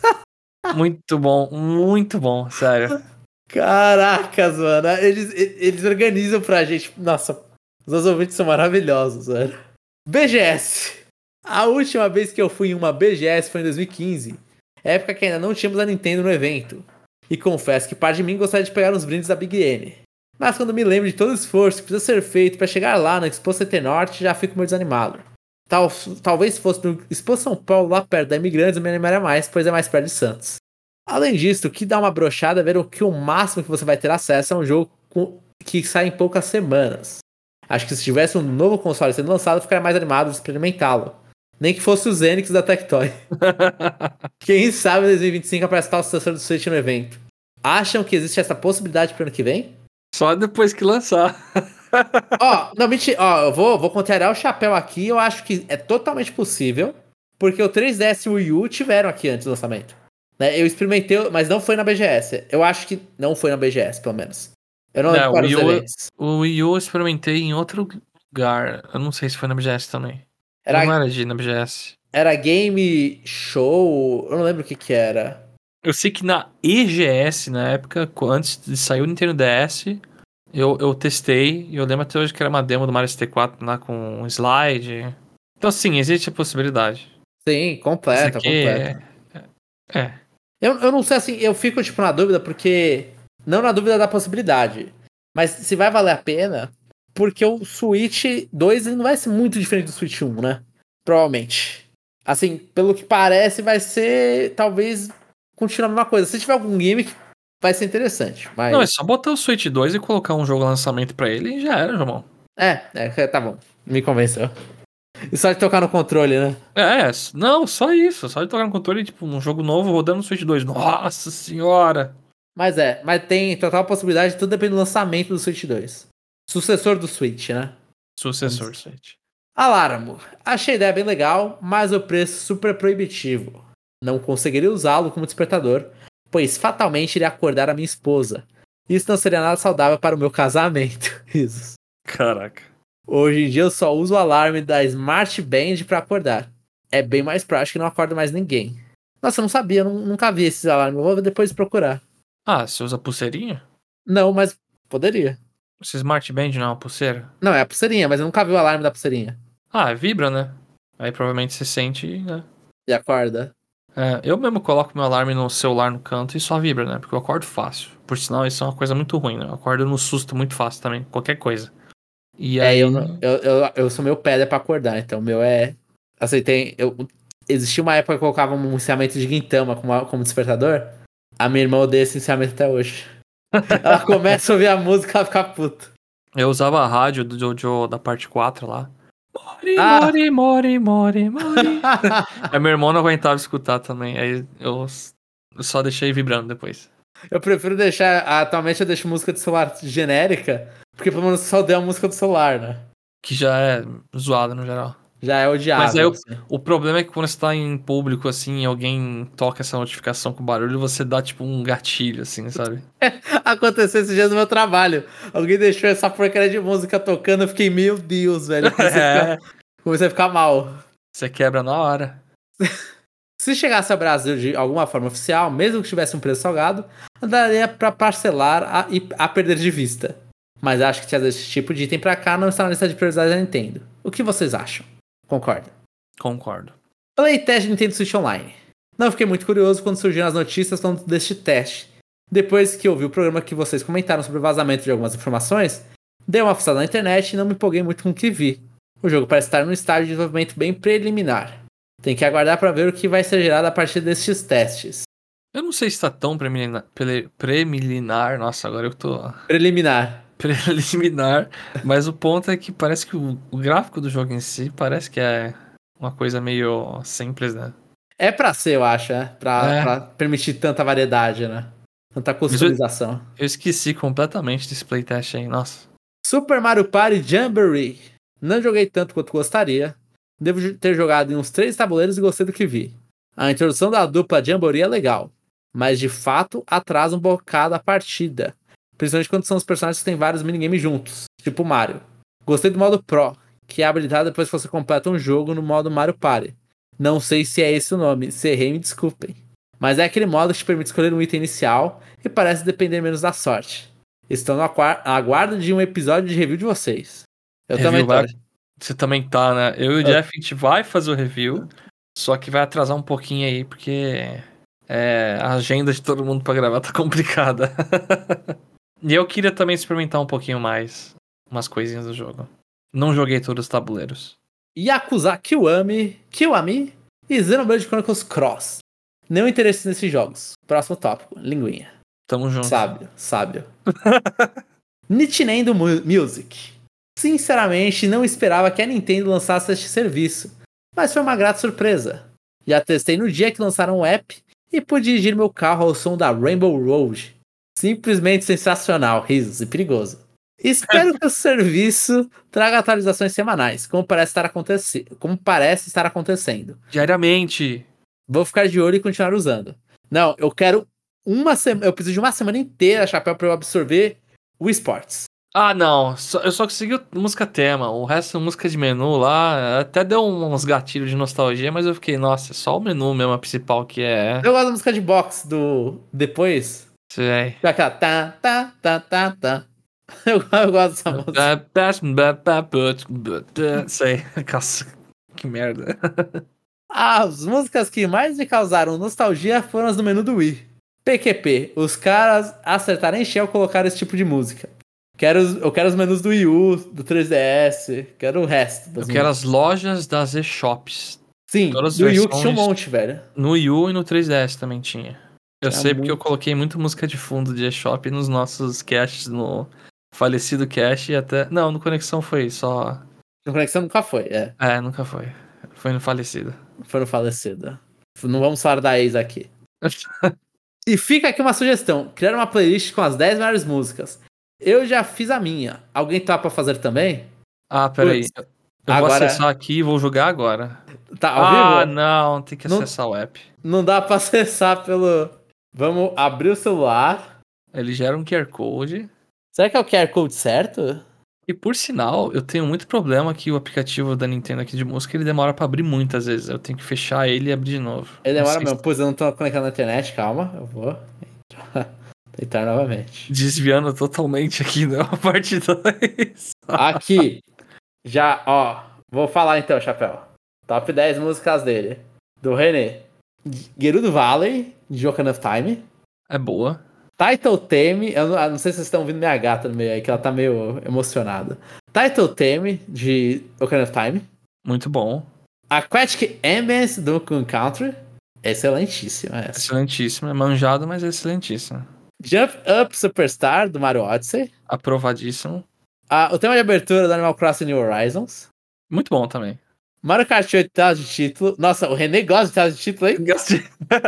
Muito bom, muito bom, sério. Caracas, mano. Eles, eles organizam pra gente. Nossa, os ouvintes são maravilhosos, velho. B G S. A última vez que eu fui em uma B G S foi em dois mil e quinze. Época que ainda não tínhamos a Nintendo no evento. e confesso que parte de mim gostaria de pegar uns brindes da Big N. Mas quando me lembro de todo o esforço que precisa ser feito para chegar lá na Expo C T Norte, já fico meio desanimado. Tal, talvez se fosse no Expo São Paulo, lá perto da Imigrantes, eu me animaria mais, pois é mais perto de Santos. Além disso, o que dá uma brochada é ver o que o máximo que você vai ter acesso é um jogo com, que sai em poucas semanas. Acho que se tivesse um novo console sendo lançado, eu ficaria mais animado de experimentá-lo. Nem que fosse o Zenix da Tectoy. Quem sabe em dois mil e vinte e cinco aparece tal sucessor do Switch no evento. Acham que existe essa possibilidade para o ano que vem? Só depois que lançar. Ó, não, mentira. Ó, eu vou, vou contrariar o chapéu aqui. Eu acho que é totalmente possível. Porque o três D S e o Wii U tiveram aqui antes do lançamento. Né? Eu experimentei, mas não foi na B G S. Eu acho que não foi na B G S, pelo menos. Eu não lembro Não, o para os Wii U, eventos. o Wii U eu experimentei em outro lugar. Eu não sei se foi na B G S também. Era, Não era de ir na B G S. era Game Show. Eu não lembro o que que era. Eu sei que na E G S, na época, antes de sair o Nintendo D S, eu, eu testei. E eu lembro até hoje que era uma demo do Mario sessenta e quatro lá com um slide. Então, sim, existe a possibilidade. Sim, Isso completa, aqui completa. é... é. Eu, eu não sei assim, eu fico tipo na dúvida porque. Não na dúvida da possibilidade. Mas se vai valer a pena. Porque o Switch dois ele não vai ser muito diferente do Switch um, né? Provavelmente. Assim, pelo que parece, vai ser. Talvez. Continuar a mesma coisa. Se tiver algum gimmick, vai ser interessante. Mas... Não, é só botar o Switch dois e colocar um jogo lançamento pra ele e já era, João. É, é, tá bom. Me convenceu. E só de tocar no controle, né? É, não, só isso. Só de tocar no controle, tipo, um jogo novo rodando no Switch dois. Nossa senhora! Mas é, mas tem total possibilidade, tudo depende do lançamento do Switch dois. Sucessor do Switch, né? Sucessor do Switch. Alarmo. Achei a ideia bem legal, mas o preço super proibitivo. Não conseguiria usá-lo como despertador, pois fatalmente iria acordar a minha esposa. Isso não seria nada saudável para o meu casamento. Risos. Caraca. Hoje em dia eu só uso o alarme da Smart Band para acordar. É bem mais prático e não acordo mais ninguém. Nossa, eu não sabia, eu nunca vi esses alarmes. Eu vou depois procurar. Ah, você usa pulseirinha? Não, mas poderia. Esse Smart Band não é uma pulseira? Não, é a pulseirinha, mas eu nunca vi o alarme da pulseirinha. Ah, vibra, né? Aí provavelmente você sente, né? E acorda. É, eu mesmo coloco meu alarme no celular no canto e só vibra, né? Porque eu acordo fácil. Por sinal, isso é uma coisa muito ruim, né? Eu acordo no susto muito fácil também, qualquer coisa. E É, aí... eu, não- eu, eu, eu sou meio pedra pra acordar, então o meu é. Assim, tem. Eu, existia uma época que eu colocava um ensinamento de Gintama como, como despertador. A minha irmã odeia esse ensinamento até hoje. Ela começa a ouvir a música e ela fica puta. Eu usava a rádio do Jojo da parte quatro lá. Mori, Ah! mori, mori, mori, mori. Aí meu irmão não aguentava escutar também. Aí eu eu só deixei vibrando depois. Eu prefiro deixar. Atualmente eu deixo música de celular genérica, porque pelo menos só deu a música do celular, né? Que já é zoado no geral. Já é Mas aí odiável. o, Assim. o problema é que quando você tá em público, assim, e alguém toca essa notificação com barulho, você dá tipo um gatilho, assim, sabe? Aconteceu esses dias no meu trabalho. Alguém deixou essa porcaria de música tocando, eu fiquei, meu Deus, velho. Comecei, a, ficar, É, comecei a ficar mal. você quebra na hora. Se chegasse ao Brasil de alguma forma oficial, mesmo que tivesse um preço salgado, daria pra parcelar a, e a perder de vista. Mas acho que trazer esse tipo de item pra cá não está na lista de prioridades da Nintendo. O que vocês acham? Concorda? Concordo. Playtest de Nintendo Switch Online. Não fiquei muito curioso quando surgiram as notícias falando deste teste. Depois que eu vi o programa que vocês comentaram sobre o vazamento de algumas informações, dei uma fuçada na internet e não me empolguei muito com o que vi. O jogo parece estar num estágio de desenvolvimento bem preliminar. Tem que aguardar para ver o que vai ser gerado a partir destes testes. Eu não sei se tá tão preliminar. Pre, preliminar. Nossa, agora eu tô. Preliminar. Preliminar. Mas o ponto é que parece que o, o gráfico do jogo em si parece que é uma coisa meio simples, né? É pra ser, eu acho, né? Pra, É. pra permitir tanta variedade, né? Tanta customização. Eu, eu esqueci completamente desse playtest aí, nossa. Super Mario Party Jamboree. Não joguei tanto quanto gostaria. Devo ter jogado em uns três tabuleiros e gostei do que vi. A introdução da dupla Jamboree é legal, mas de fato atrasa um bocado a partida. Principalmente quando são os personagens que têm vários minigames juntos, tipo Mario. Gostei do modo Pro, que é habilitado depois que você completa um jogo no modo Mario Party. Não sei se é esse o nome, se errei, me desculpem. Mas é aquele modo que te permite escolher um item inicial e parece depender menos da sorte. Estou no aguardo de um episódio de review de vocês. Eu Review também tô. vai... Você também tá, né? Eu e o Eu- Jeff, a gente vai fazer o review, só que vai atrasar um pouquinho aí, porque É, a agenda de todo mundo pra gravar tá complicada. E eu queria também experimentar um pouquinho mais umas coisinhas do jogo. Não joguei todos os tabuleiros. Yakuza Kiwami, Kiwami e Xenoblade Chronicles Cross. Nenhum interesse nesses jogos. Próximo tópico, linguinha. Tamo junto. Sábio, sábio. Nintendo Music. Sinceramente, não esperava que a Nintendo lançasse este serviço, mas foi uma grata surpresa. Já testei no dia que lançaram o app e pude dirigir meu carro ao som da Rainbow Road. Simplesmente sensacional, risos e perigoso. Espero que o serviço traga atualizações semanais, como parece estar, acontece... como parece estar acontecendo. Diariamente. Vou ficar de olho e continuar usando. Não, eu quero uma semana. Eu preciso de uma semana inteira, Chapéu, pra eu absorver o esportes. Ah, não. Só- eu só consegui música tema. O resto, música de menu lá. Até deu uns gatilhos de nostalgia, mas eu fiquei, nossa, é só o menu mesmo, a principal que é. Eu gosto da música de box do Depois. Sei. Que é aquela tá, tá, tá, tá, tá. Eu, eu gosto dessa música. Sei. Nossa, que merda. As músicas que mais me causaram nostalgia foram as do menu do Wii. P Q P, os caras acertaram em cheio ao colocar esse tipo de música. Quero, os- eu quero os menus do Wii U, do três D S, quero o resto das Eu quero músicas. as lojas das eShops. Sim, Todas as do Wii U que tinha um versões. monte, velho. No Wii U e no três D S também tinha. Eu Tinha sei porque eu muito. coloquei muita música de fundo de eShop nos nossos caches, no falecido cache e até. Não, no Conexão foi só. No Conexão nunca foi, é. É, nunca foi. Foi no falecido. Foram falecidos. Não vamos falar da ex aqui. E fica aqui uma sugestão: criar uma playlist com as dez melhores músicas. Eu já fiz a minha. Alguém topa fazer também? Ah, peraí. Putz, Eu eu vou agora- acessar aqui e vou jogar agora. Tá ao Ah, vivo? não, tem que Não- acessar o app. Não dá pra acessar pelo. Vamos abrir o celular. Ele gera um Q R Code. Será que é o Q R Code certo? E por sinal, eu tenho muito problema que o aplicativo da Nintendo aqui de música ele demora pra abrir muitas vezes. Eu tenho que fechar ele e abrir de novo. Ele Não demora sei mesmo. se- Pois eu não tô conectado na internet, calma. Eu vou tentar novamente. Desviando totalmente aqui, né? A parte dois. Aqui. Já, ó. Vou falar então, Chapéu. Top dez músicas dele. Do René. Gerudo Valley, de Ocarina of Time. É boa. Title Theme, eu não, eu não sei se vocês estão ouvindo minha gata no meio aí, que ela tá meio emocionada. Title Theme, de Ocarina of Time. Muito bom. Aquatic Ambience, do Donkey Kong Country. Excelentíssima essa. Excelentíssimo. É manjado, mas é excelentíssimo. Jump Up Superstar, do Mario Odyssey. Aprovadíssimo. Ah, o tema de abertura do Animal Crossing New Horizons. Muito bom também. Mario Kart oito, tela de título. Nossa, o René gosta de tela de título, hein? Gastei.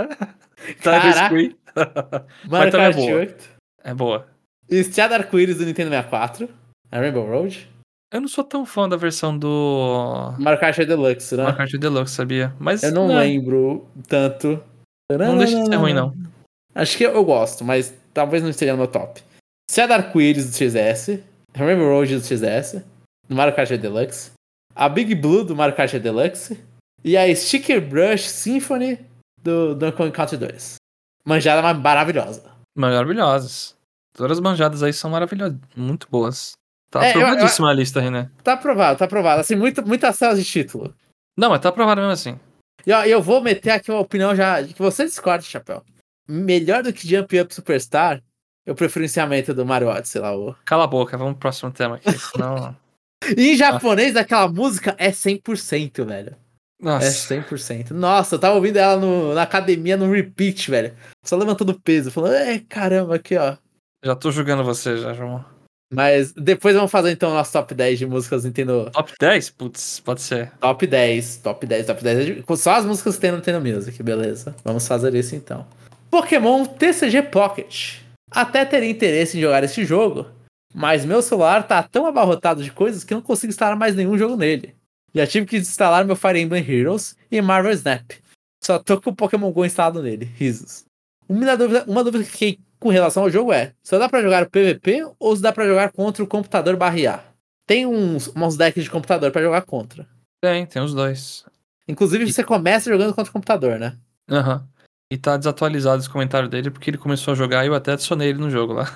Caraca. Screen. Mario também é Kart boa. oito. É boa. E Estrada Arco-Íris do Nintendo sessenta e quatro. A Rainbow Road. Eu não sou tão fã da versão do Mario Kart oito Deluxe, né? Mario Kart Deluxe, sabia? Mas Eu não né, lembro tanto. não deixa de ser ruim, não. Acho que eu gosto, mas talvez não esteja no meu top. Estrada Arco-Íris do três D S. Rainbow Road do três D S. Do Mario Kart oito Deluxe. A Big Blue do Mario Kart oito Deluxe. E a Sticker Brush Symphony do Donkey Kong Country dois. Manjada mas maravilhosa. Maravilhosas. Todas as manjadas aí são maravilhosas. Muito boas. Tá É, eu- aprovadíssima a lista, René. Tá aprovado, tá aprovado. Assim, muito, muitas telas de título. Não, mas tá aprovado mesmo assim. E ó, eu vou meter aqui uma opinião já que você discorda, Chapéu. Melhor do que Jump Up Superstar, eu prefiro o encerramento do Mario Odyssey lá. O... Cala a boca, vamos pro próximo tema aqui. Senão... E em japonês, aquela música é cem por cento, velho. É Nossa, cem por cento. Nossa, eu tava ouvindo ela no- na academia no repeat, velho. Só levantando peso, falando, é, caramba, aqui, ó. já tô julgando você já, João. Mas depois vamos fazer então o nosso top dez de músicas Nintendo. Top dez? Putz, pode ser. Top dez, top dez, top dez. de- Só as músicas que tem no Nintendo Music, beleza? Vamos fazer isso então. Pokémon T C G Pocket. Até teria interesse em jogar este jogo, mas meu celular tá tão abarrotado de coisas que não consigo instalar mais nenhum jogo nele. Já tive que desinstalar meu Fire Emblem Heroes e Marvel Snap. Só tô com o Pokémon Go instalado nele. Risos. Uma dúvida, uma dúvida que fiquei com relação ao jogo é: só dá pra jogar o P V P ou se dá pra jogar contra o computador barra I A? Tem uns, uns decks de computador pra jogar contra. Tem, tem os dois. Inclusive, você começa jogando contra o computador, né? Aham. E tá desatualizado esse comentário dele porque ele começou a jogar e eu até adicionei ele no jogo lá.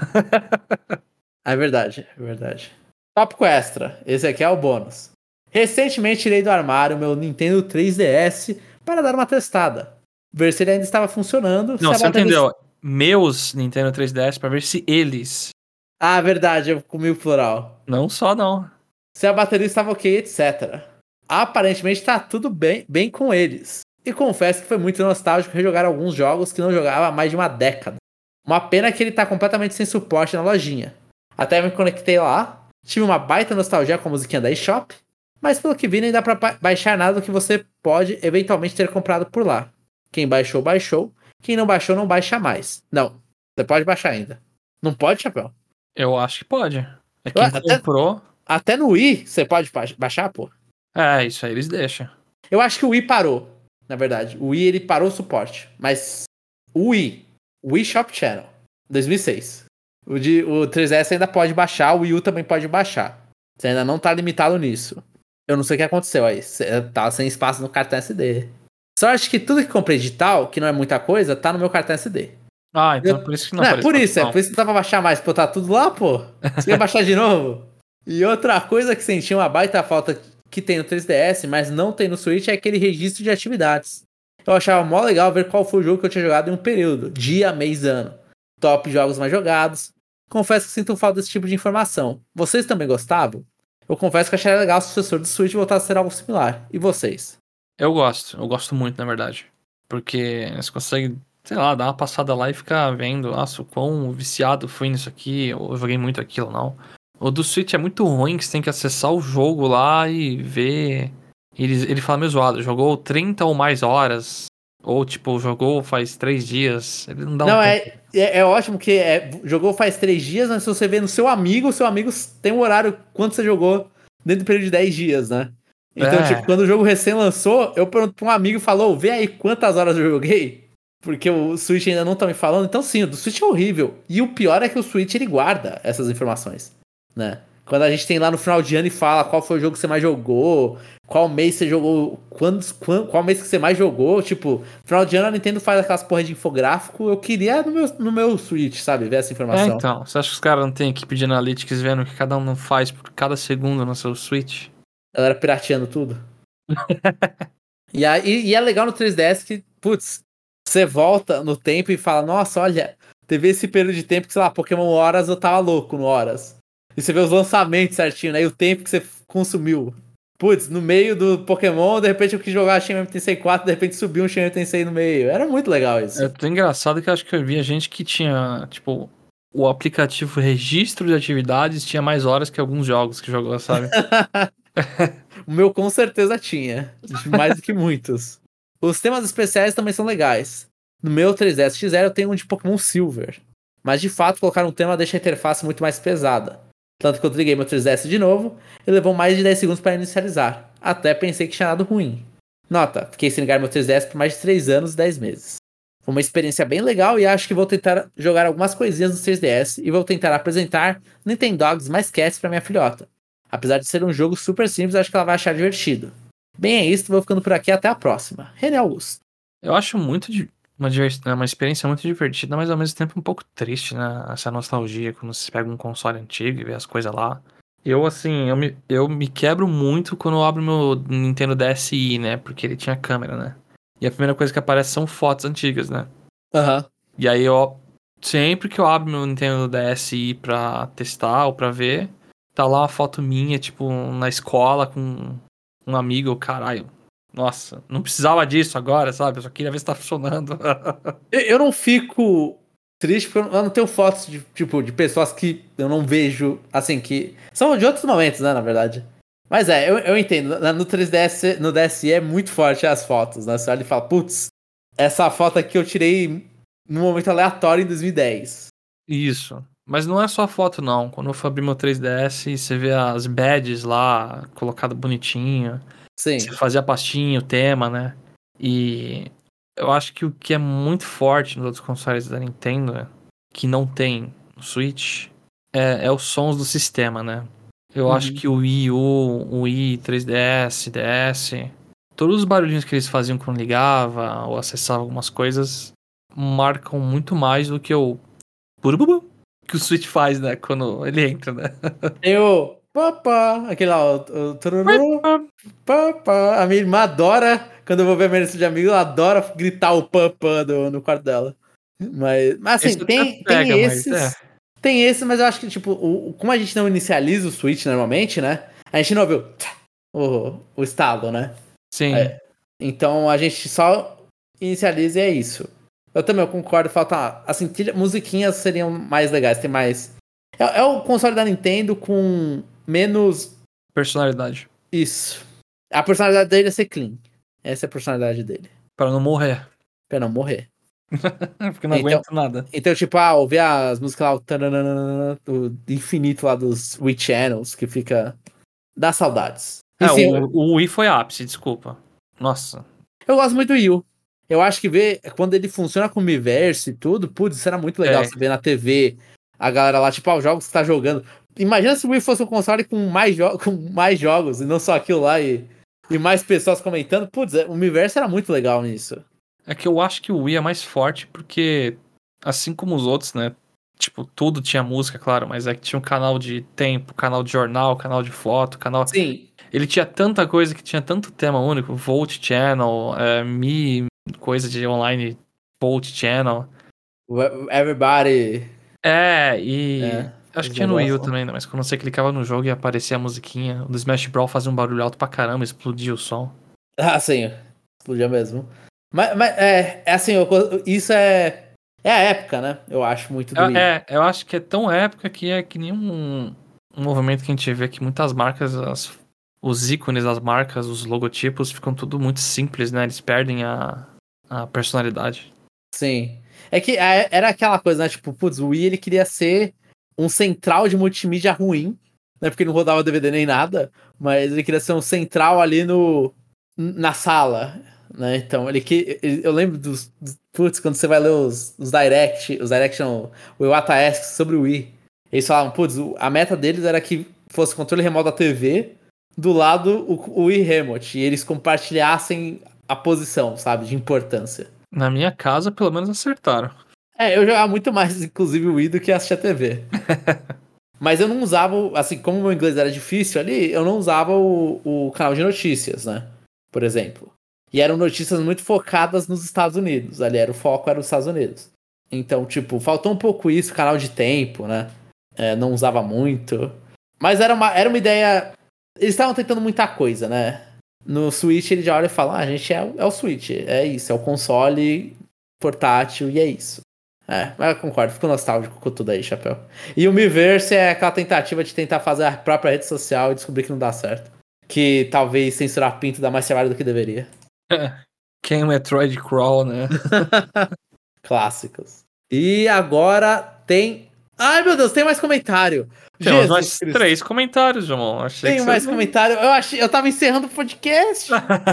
É verdade, é verdade. Tópico extra. Esse aqui é o bônus. Recentemente tirei do armário meu Nintendo três D S para dar uma testada. ver se ele ainda estava funcionando. Não, se você a bateria... entendeu? Meus Nintendo três D S pra ver se eles. Ah, verdade, eu comi o plural. Não só não. Se a bateria estava ok, etcétera. Aparentemente tá tudo bem, bem com eles. E confesso que foi muito nostálgico rejogar alguns jogos que não jogava há mais de uma década. Uma pena que ele tá completamente sem suporte na lojinha. Até me conectei lá, tive uma baita nostalgia com a musiquinha da eShop, mas pelo que vi nem dá pra baixar nada do que você pode eventualmente ter comprado por lá. Quem baixou, baixou. Quem não baixou, não baixa mais. Não, você pode baixar ainda. Não pode, Chapéu? Eu acho que pode. É Eu- quem até, comprou. até no Wii você pode ba- baixar, pô. É, isso aí eles deixam. Eu acho que o Wii parou, na verdade. O Wii ele parou o suporte. Mas o Wii, o Wii Shop Channel, dois mil e seis. O, de, o três D S ainda pode baixar, o Wii U também pode baixar. Você ainda não tá limitado nisso. Eu não sei o que aconteceu aí. Você tá sem espaço no cartão S D. Só acho que tudo que comprei digital, que não é muita coisa, tá no meu cartão S D. Ah, então Eu- é por isso que não Não, é apareceu. por isso, é não. por isso que dá pra baixar mais, pô, tá tudo lá, pô. Você quer baixar de novo? E outra coisa que senti uma baita falta que tem no três D S, mas não tem no Switch, é aquele registro de atividades. Eu achava mó legal ver qual foi o jogo que eu tinha jogado em um período, dia, mês, ano. Top jogos mais jogados. Confesso que sinto falta desse tipo de informação. Vocês também gostavam? Eu confesso que acharia legal se o sucessor do Switch voltasse a ser algo similar. E vocês? Eu gosto, eu gosto muito, na verdade. Porque você consegue, sei lá, dar uma passada lá e ficar vendo, nossa, o quão viciado fui nisso aqui, ou eu joguei muito aquilo, não. O do Switch é muito ruim, que você tem que acessar o jogo lá e ver. Ele, ele fala meio zoado, jogou trinta ou mais horas. Ou, tipo, jogou faz três dias. Ele não dá um Não, tempo. é, é, é ótimo que é, jogou faz três dias, mas se você vê no seu amigo, o seu amigo tem um horário quanto você jogou dentro do período de dez dias, né? Então, É. tipo, quando o jogo recém lançou, eu pergunto pra um amigo e falou, vê aí quantas horas eu joguei, porque o Switch ainda não tá me falando. Então, sim, o do Switch é horrível. E o pior é que o Switch, ele guarda essas informações, né? Quando a gente tem lá no final de ano e fala qual foi o jogo que você mais jogou, qual mês você jogou, quantos, qual, qual mês que você mais jogou, tipo, no final de ano a Nintendo faz aquelas porra de infográfico, eu queria no meu, no meu Switch, sabe, ver essa É, informação. então. Você acha que os caras não têm equipe de analytics vendo o que cada um faz por cada segundo no seu Switch? Ela era pirateando tudo. e, aí, e é legal no três D S que, putz, você volta no tempo e fala, nossa, olha, teve esse período de tempo que, sei lá, Pokémon Horas eu tava louco no Horas. E você vê os lançamentos certinho, né? E o tempo que você consumiu. Putz, no meio do Pokémon, de repente eu quis jogar Shin Megami Tensei quatro, de repente subiu um Shin Megami Tensei no meio. Era muito legal isso. É tão engraçado que eu acho que eu via gente que tinha, tipo, o aplicativo registro de atividades tinha mais horas que alguns jogos que jogou, sabe? O meu com certeza tinha. Mais do que muitos. Os temas especiais também são legais. No meu três D S X Zero eu tenho um de Pokémon Silver. Mas de fato, colocar um tema deixa a interface muito mais pesada. Tanto que eu liguei meu três D S de novo e levou mais de dez segundos para inicializar. Até pensei que tinha dado ruim. Nota, fiquei sem ligar meu três D S por mais de três anos e dez meses. Foi uma experiência bem legal e acho que vou tentar jogar algumas coisinhas no três D S e vou tentar apresentar Nintendogs mais Cats para minha filhota. Apesar de ser um jogo super simples, acho que ela vai achar divertido. Bem, é isso, vou ficando por aqui, até a próxima. René Augusto. Eu acho muito de- uma, divers- né, uma experiência muito divertida, mas ao mesmo tempo um pouco triste, né? Essa nostalgia quando você pega um console antigo e vê as coisas lá. Eu, assim, eu me, eu me quebro muito quando eu abro meu Nintendo D S i, né? Porque ele tinha câmera, né? E a primeira coisa que aparece são fotos antigas, né? Aham. E aí eu, sempre que eu abro meu Nintendo D S i pra testar ou pra ver, tá lá uma foto minha, tipo, na escola com um amigo, eu, caralho. Nossa, não precisava disso agora, sabe? Eu só queria ver se tá funcionando. Eu, eu não fico triste porque eu não- eu não tenho fotos de, tipo, de pessoas que eu não vejo, assim, que... São de outros momentos, né, na verdade. Mas é, eu, eu entendo. Na- No três D S, no D S i é muito forte as fotos, né? Você olha e fala, putz, essa foto aqui eu tirei num momento aleatório em dois mil e dez. Isso. Mas não é só foto, não. Quando eu for abrir meu três D S, você vê as badges lá, colocado bonitinho. Sim. Você fazia a pastinha, o tema, né? E eu acho que o que é muito forte nos outros consoles da Nintendo, que não tem no Switch, é, é os sons do sistema, né? Eu Uhum. acho que o Wii U, o Wii, três D S, D S, todos os barulhinhos que eles faziam quando ligava ou acessava algumas coisas marcam muito mais do que o burububu que o Switch faz, né? Quando ele entra, né? Tem o... Papá, aquele lá, o, o tururu, papá. A minha irmã adora quando eu vou ver a minha lista de amigos, ela adora gritar o pam pam do, no quarto dela. Mas, mas assim, Esse tem, até pega, tem mas esses. é. Tem esses, mas eu acho que, tipo, o, o- como a gente não inicializa o Switch normalmente, né? A gente não ouviu o, o estalo, né? Sim. É. Então a gente só inicializa e é isso. Eu também eu concordo, falta. Assim, trilha- musiquinhas seriam mais legais, tem mais. É, é o console da Nintendo com menos. Personalidade. Isso. A personalidade dele é ser clean. Essa é a personalidade dele. Pra não morrer. Pra não morrer. Porque não Então, aguento nada. então tipo, ah, ouvir as músicas lá, o tananana, do infinito lá dos Wii Channels, que fica. Dá saudades. E É, sim, eu, o, o Wii foi ápice, desculpa. Nossa. eu gosto muito do Wii U. Eu acho que ver quando ele funciona com o Miiverse e tudo, putz, isso era muito legal É. você ver na T V a galera lá, tipo, ah, os jogos que você tá jogando. Imagina se o Wii fosse um console com mais, jo com mais jogos e não só aquilo lá e, e mais pessoas comentando. Putz, o Miiverse era muito legal nisso. É que eu acho que o Wii é mais forte porque, assim como os outros, né? Tipo, tudo tinha música, claro, mas é que tinha um canal de tempo, canal de jornal, canal de foto, canal. Sim, Ele tinha tanta coisa que tinha tanto tema único, Volt Channel, é, Mi, coisa de online, Volt Channel. o Everybody. É, e. É, Acho que os tinha no Wii U negócios. também, né? Mas quando você clicava no jogo e aparecia a musiquinha, o do Smash Bros fazia um barulho alto pra caramba, explodia o som. Ah, sim, explodia mesmo. Mas, mas é, é assim, eu- isso é. É a época, né? Eu acho muito do Wii. É, é, eu acho que é tão época que é que nem um, um movimento que a gente vê que muitas marcas, as- os ícones das marcas, os logotipos ficam tudo muito simples, né? Eles perdem a, a personalidade. Sim. É que é- era aquela coisa, né? Tipo, putz, o Wii ele queria ser um central de multimídia ruim, né? Porque ele não rodava D V D nem nada, mas ele queria ser um central ali no na sala, né? Então, ele que ele- eu lembro dos, dos- putz, quando você vai ler os, os direct, os direction, o Iwata Ask sobre o Wii, eles falavam, putz, o- a meta deles era que fosse controle remoto da T V, do lado o, o Wii Remote, e eles compartilhassem a posição, sabe, de importância. Na minha casa, pelo menos acertaram. É, eu jogava muito mais, inclusive, o Wii do que assistir a T V. Mas eu não usava, o- assim, como o meu inglês era difícil ali, eu não usava o, o canal de notícias, né? Por exemplo. E eram notícias muito focadas nos Estados Unidos. Ali era o foco, era os Estados Unidos. Então, tipo, faltou um pouco isso, canal de tempo, né? É, não usava muito. Mas era uma, era uma ideia. Eles estavam tentando muita coisa, né? No Switch ele já olha e fala: ah, a gente é, o- é o Switch, é isso, é o console portátil e é isso. É, mas eu concordo, fico nostálgico com tudo aí, Chapéu. E o Miiverse é aquela tentativa de tentar fazer a própria rede social e descobrir que não dá certo. Que talvez censurar pinto dá mais trabalho do que deveria. Quem é Metroid Crawl, né? Clássicos. E agora tem. Ai, meu Deus, tem mais comentário. Temos Jesus mais Cristo. três comentários, João. Achei Tem que você. mais comentário. Eu achei, eu tava encerrando o podcast.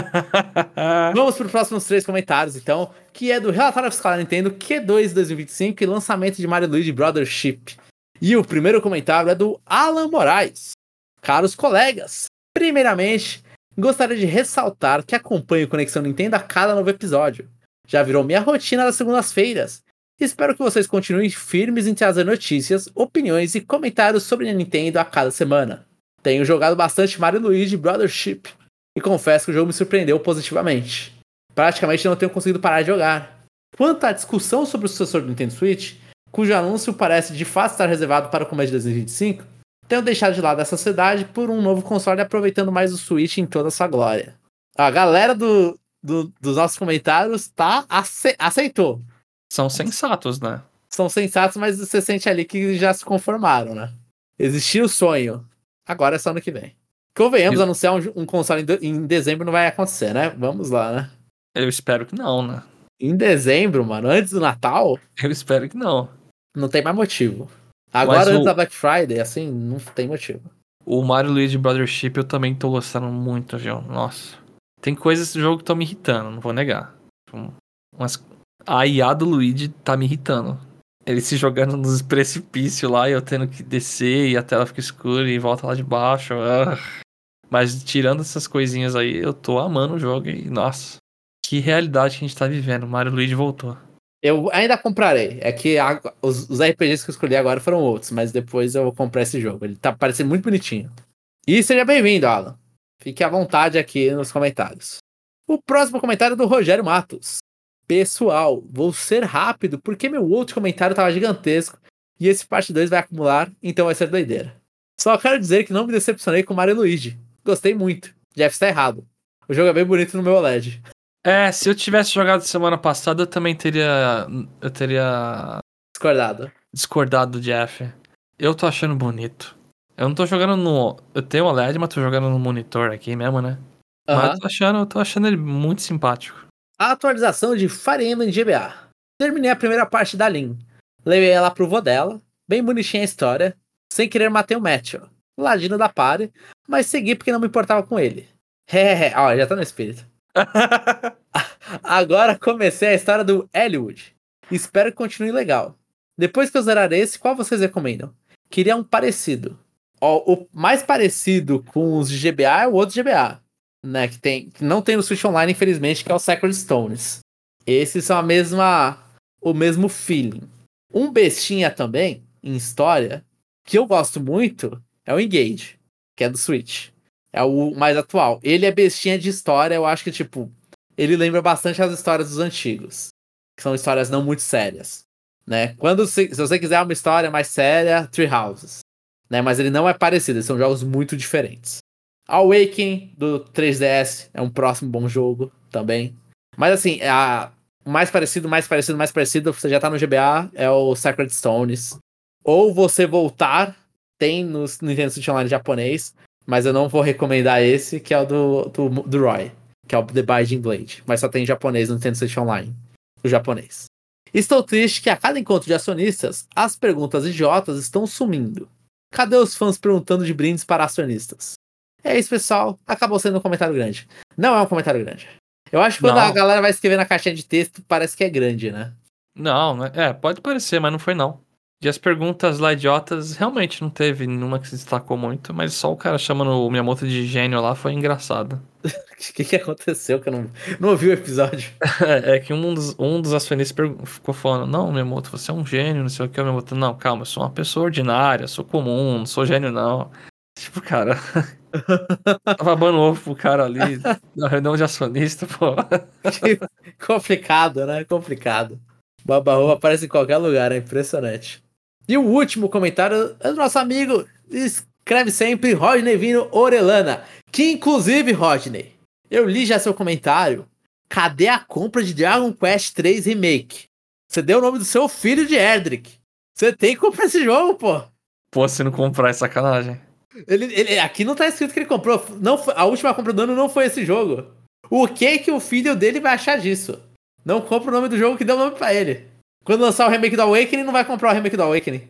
Vamos para os próximos três comentários, então, que é do relatório fiscal da Nintendo Q dois dois mil e vinte e cinco e lançamento de Mario e Luigi Brothership. E o primeiro comentário é do Alan Moraes. Caros colegas, primeiramente, gostaria de ressaltar que acompanho Conexão Nintendo a cada novo episódio. Já virou minha rotina das segundas-feiras. Espero que vocês continuem firmes em trazer notícias, opiniões e comentários sobre a Nintendo a cada semana. Tenho jogado bastante Mario e Luigi Brothership e confesso que o jogo me surpreendeu positivamente. Praticamente não tenho conseguido parar de jogar. Quanto à discussão sobre o sucessor do Nintendo Switch, cujo anúncio parece de fato estar reservado para o começo de dois mil e vinte e cinco, tenho deixado de lado essa ansiedade por um novo console aproveitando mais o Switch em toda a sua glória. A galera do, do- dos nossos comentários tá ace- aceitou. São sensatos, né? São sensatos, mas você sente ali que já se conformaram, né? Existia o sonho. Agora é só ano que vem. Convenhamos, Eu, anunciar um, um console em, de- em dezembro não vai acontecer, né? Vamos lá, né? eu espero que não, né? Em dezembro, mano, antes do Natal, Eu espero que não. não tem mais motivo. Mas Agora, antes da o, Black Friday, assim, não tem motivo. o Mario e Luigi Brothership eu também tô gostando muito, João. Nossa. Tem coisas desse jogo que estão me irritando, não vou negar. Tipo, Umas... A I A do Luigi tá me irritando. Ele se jogando nos precipícios lá e eu tendo que descer e a tela fica escura e volta lá de baixo. Ah. Mas tirando essas coisinhas aí, eu tô amando o jogo e, nossa, que realidade que a gente tá vivendo. Mario e Luigi voltou. Eu ainda comprarei. É que a- os, os R P Gs que eu escolhi agora foram outros, mas depois eu vou comprar esse jogo. Ele tá parecendo muito bonitinho. E seja bem-vindo, Alan. Fique à vontade aqui nos comentários. O próximo comentário é do Rogério Matos. Pessoal, vou ser rápido porque meu outro comentário tava gigantesco e esse parte dois vai acumular, então vai ser doideira. Só quero dizer que não me decepcionei com Mario e Luigi. Gostei muito. Jeff está errado. O jogo é bem bonito no meu O L E D. É, se eu tivesse jogado semana passada, eu também teria. Eu teria. Discordado. Discordado do Jeff. Eu tô achando bonito. Eu não tô jogando no. Eu tenho o O L E D, mas tô jogando no monitor aqui mesmo, né? Uhum. Mas eu tô achando, eu tô achando ele muito simpático. A atualização de Fire Emblem G B A. Terminei a primeira parte da Lin. Levei ela pro vô dela. Bem bonitinha a história. Sem querer matei o Matthew, o ladino da party, mas segui porque não me importava com ele. Hehehe, ó, já tá no espírito. Agora comecei a história do Elwood. Espero que continue legal. Depois que eu zerar esse, qual vocês recomendam? Queria um parecido. Ó, o mais parecido com os de G B A é o outro G B A, né? Que, tem, que não tem no Switch Online, infelizmente, que é o Sacred Stones. Esses são a mesma, o mesmo feeling. Um bestinha também, em história, que eu gosto muito, é o Engage, que é do Switch. É o mais atual. Ele é bestinha de história, eu acho que, tipo, ele lembra bastante as histórias dos antigos. Que são histórias não muito sérias, né? Quando, se, se você quiser uma história mais séria, Three Houses, né? Mas ele não é parecido, eles são jogos muito diferentes. Awakening, do três D S, é um próximo bom jogo também. Mas assim, a, o mais parecido, mais parecido, mais parecido, você já tá no G B A, é o Sacred Stones. Ou você voltar, tem no Nintendo Switch Online japonês, mas eu não vou recomendar esse, que é o do, do, do Roy, que é o The Binding Blade, mas só tem em japonês no Nintendo Switch Online, o japonês. Estou triste que a cada encontro de acionistas, as perguntas idiotas estão sumindo. Cadê os fãs perguntando de brindes para acionistas? É isso, pessoal. Acabou sendo um comentário grande. Não é um comentário grande. Eu acho que quando Não. a galera vai escrever na caixinha de texto, parece que é grande, né? Não, né? É, pode parecer, mas não foi não. E as perguntas lá idiotas, realmente não teve nenhuma que se destacou muito, mas só o cara chamando o Miyamoto de gênio lá foi engraçado. O que, que aconteceu que eu não, não ouvi o episódio? É, é que um dos, um dos acionistas pergu- ficou falando, não, Miyamoto, você é um gênio, não sei o que, o Miyamoto, não, calma, eu sou uma pessoa ordinária, sou comum, não sou gênio não. Tipo, cara, tava babando ovo pro cara ali, na reunião de acionista, pô. Complicado, né? Complicado. Babaú aparece em qualquer lugar, é impressionante. E o último comentário é do nosso amigo, escreve sempre, Rodney Vino Orelana. Que inclusive, Rodney, eu li já seu comentário. Cadê a compra de Dragon Quest três Remake? Você deu o nome do seu filho de Erdrick. Você tem que comprar esse jogo, pô. Pô, se não comprar é sacanagem. Ele, ele, aqui não tá escrito que ele comprou. Não, a última compra do ano não foi esse jogo. O que que o filho dele vai achar disso? Não compra o nome do jogo que deu o nome pra ele. Quando lançar o remake do Awakening, não vai comprar o remake do Awakening.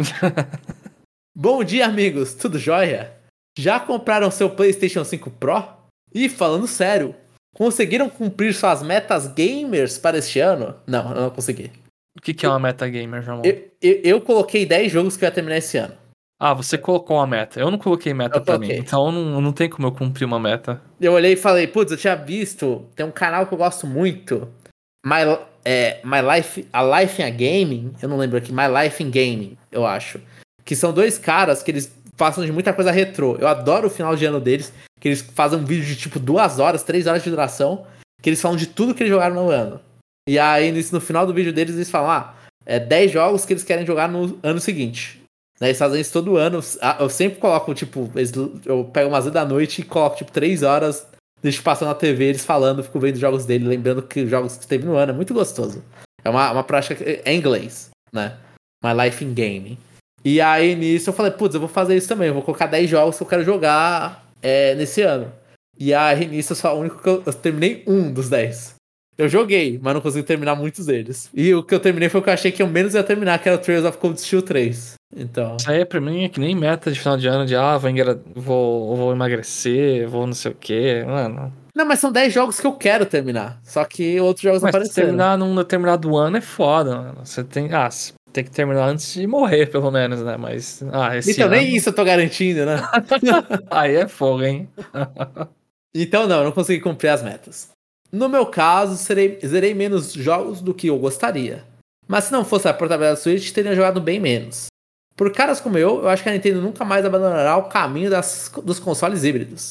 Bom dia, amigos. Tudo jóia? Já compraram seu PlayStation cinco Pro? E falando sério, conseguiram cumprir suas metas gamers para este ano? Não, eu não consegui. O que, que é uma metagamer, João? Eu, eu, eu coloquei dez jogos que eu ia terminar esse ano. Ah, você colocou uma meta. Eu não coloquei meta Eu pra coloquei. mim, então não, não tem como eu cumprir uma meta. Eu olhei e falei, putz, eu tinha visto, tem um canal que eu gosto muito, My, é, My Life, A Life in a Gaming, eu não lembro aqui, My Life in Gaming, eu acho. Que são dois caras que eles passam de muita coisa retrô. Eu adoro o final de ano deles, que eles fazem um vídeo de tipo duas horas, três horas de duração, que eles falam de tudo que eles jogaram no ano. E aí, no final do vídeo deles, eles falam, ah, é dez jogos que eles querem jogar no ano seguinte. Eles fazem isso todo ano. Eu sempre coloco, tipo, eu pego umas da noite e coloco, tipo, três horas, deixo passando na T V, eles falando, fico vendo os jogos dele, lembrando que os jogos que teve no ano. É muito gostoso. É uma, uma prática é em inglês, né? My Life in Gaming. E aí, nisso, eu falei, putz, eu vou fazer isso também. Eu vou colocar dez jogos que eu quero jogar é, nesse ano. E aí, nisso, eu só o único que eu, eu terminei um dos dez. Eu joguei, mas não consegui terminar muitos deles. E o que eu terminei foi o que eu achei que eu menos ia terminar, que era o Trails of Cold Steel três. Então... Isso aí pra mim é que nem meta de final de ano de ah, vou, engra... vou, vou emagrecer, vou não sei o que, mano. Não, mas são dez jogos que eu quero terminar. Só que outros jogos mas apareceram. Mas terminar num determinado ano é foda, mano. Você tem... Ah, você tem que terminar antes de morrer, pelo menos, né? Mas... Ah, esse então ano... nem isso eu tô garantindo, né? Aí é fogo, hein? Então não, eu não consegui cumprir as metas. No meu caso, serei, zerei menos jogos do que eu gostaria. Mas se não fosse a portabilidade do Switch, teria jogado bem menos. Por caras como eu, eu acho que a Nintendo nunca mais abandonará o caminho das, dos consoles híbridos.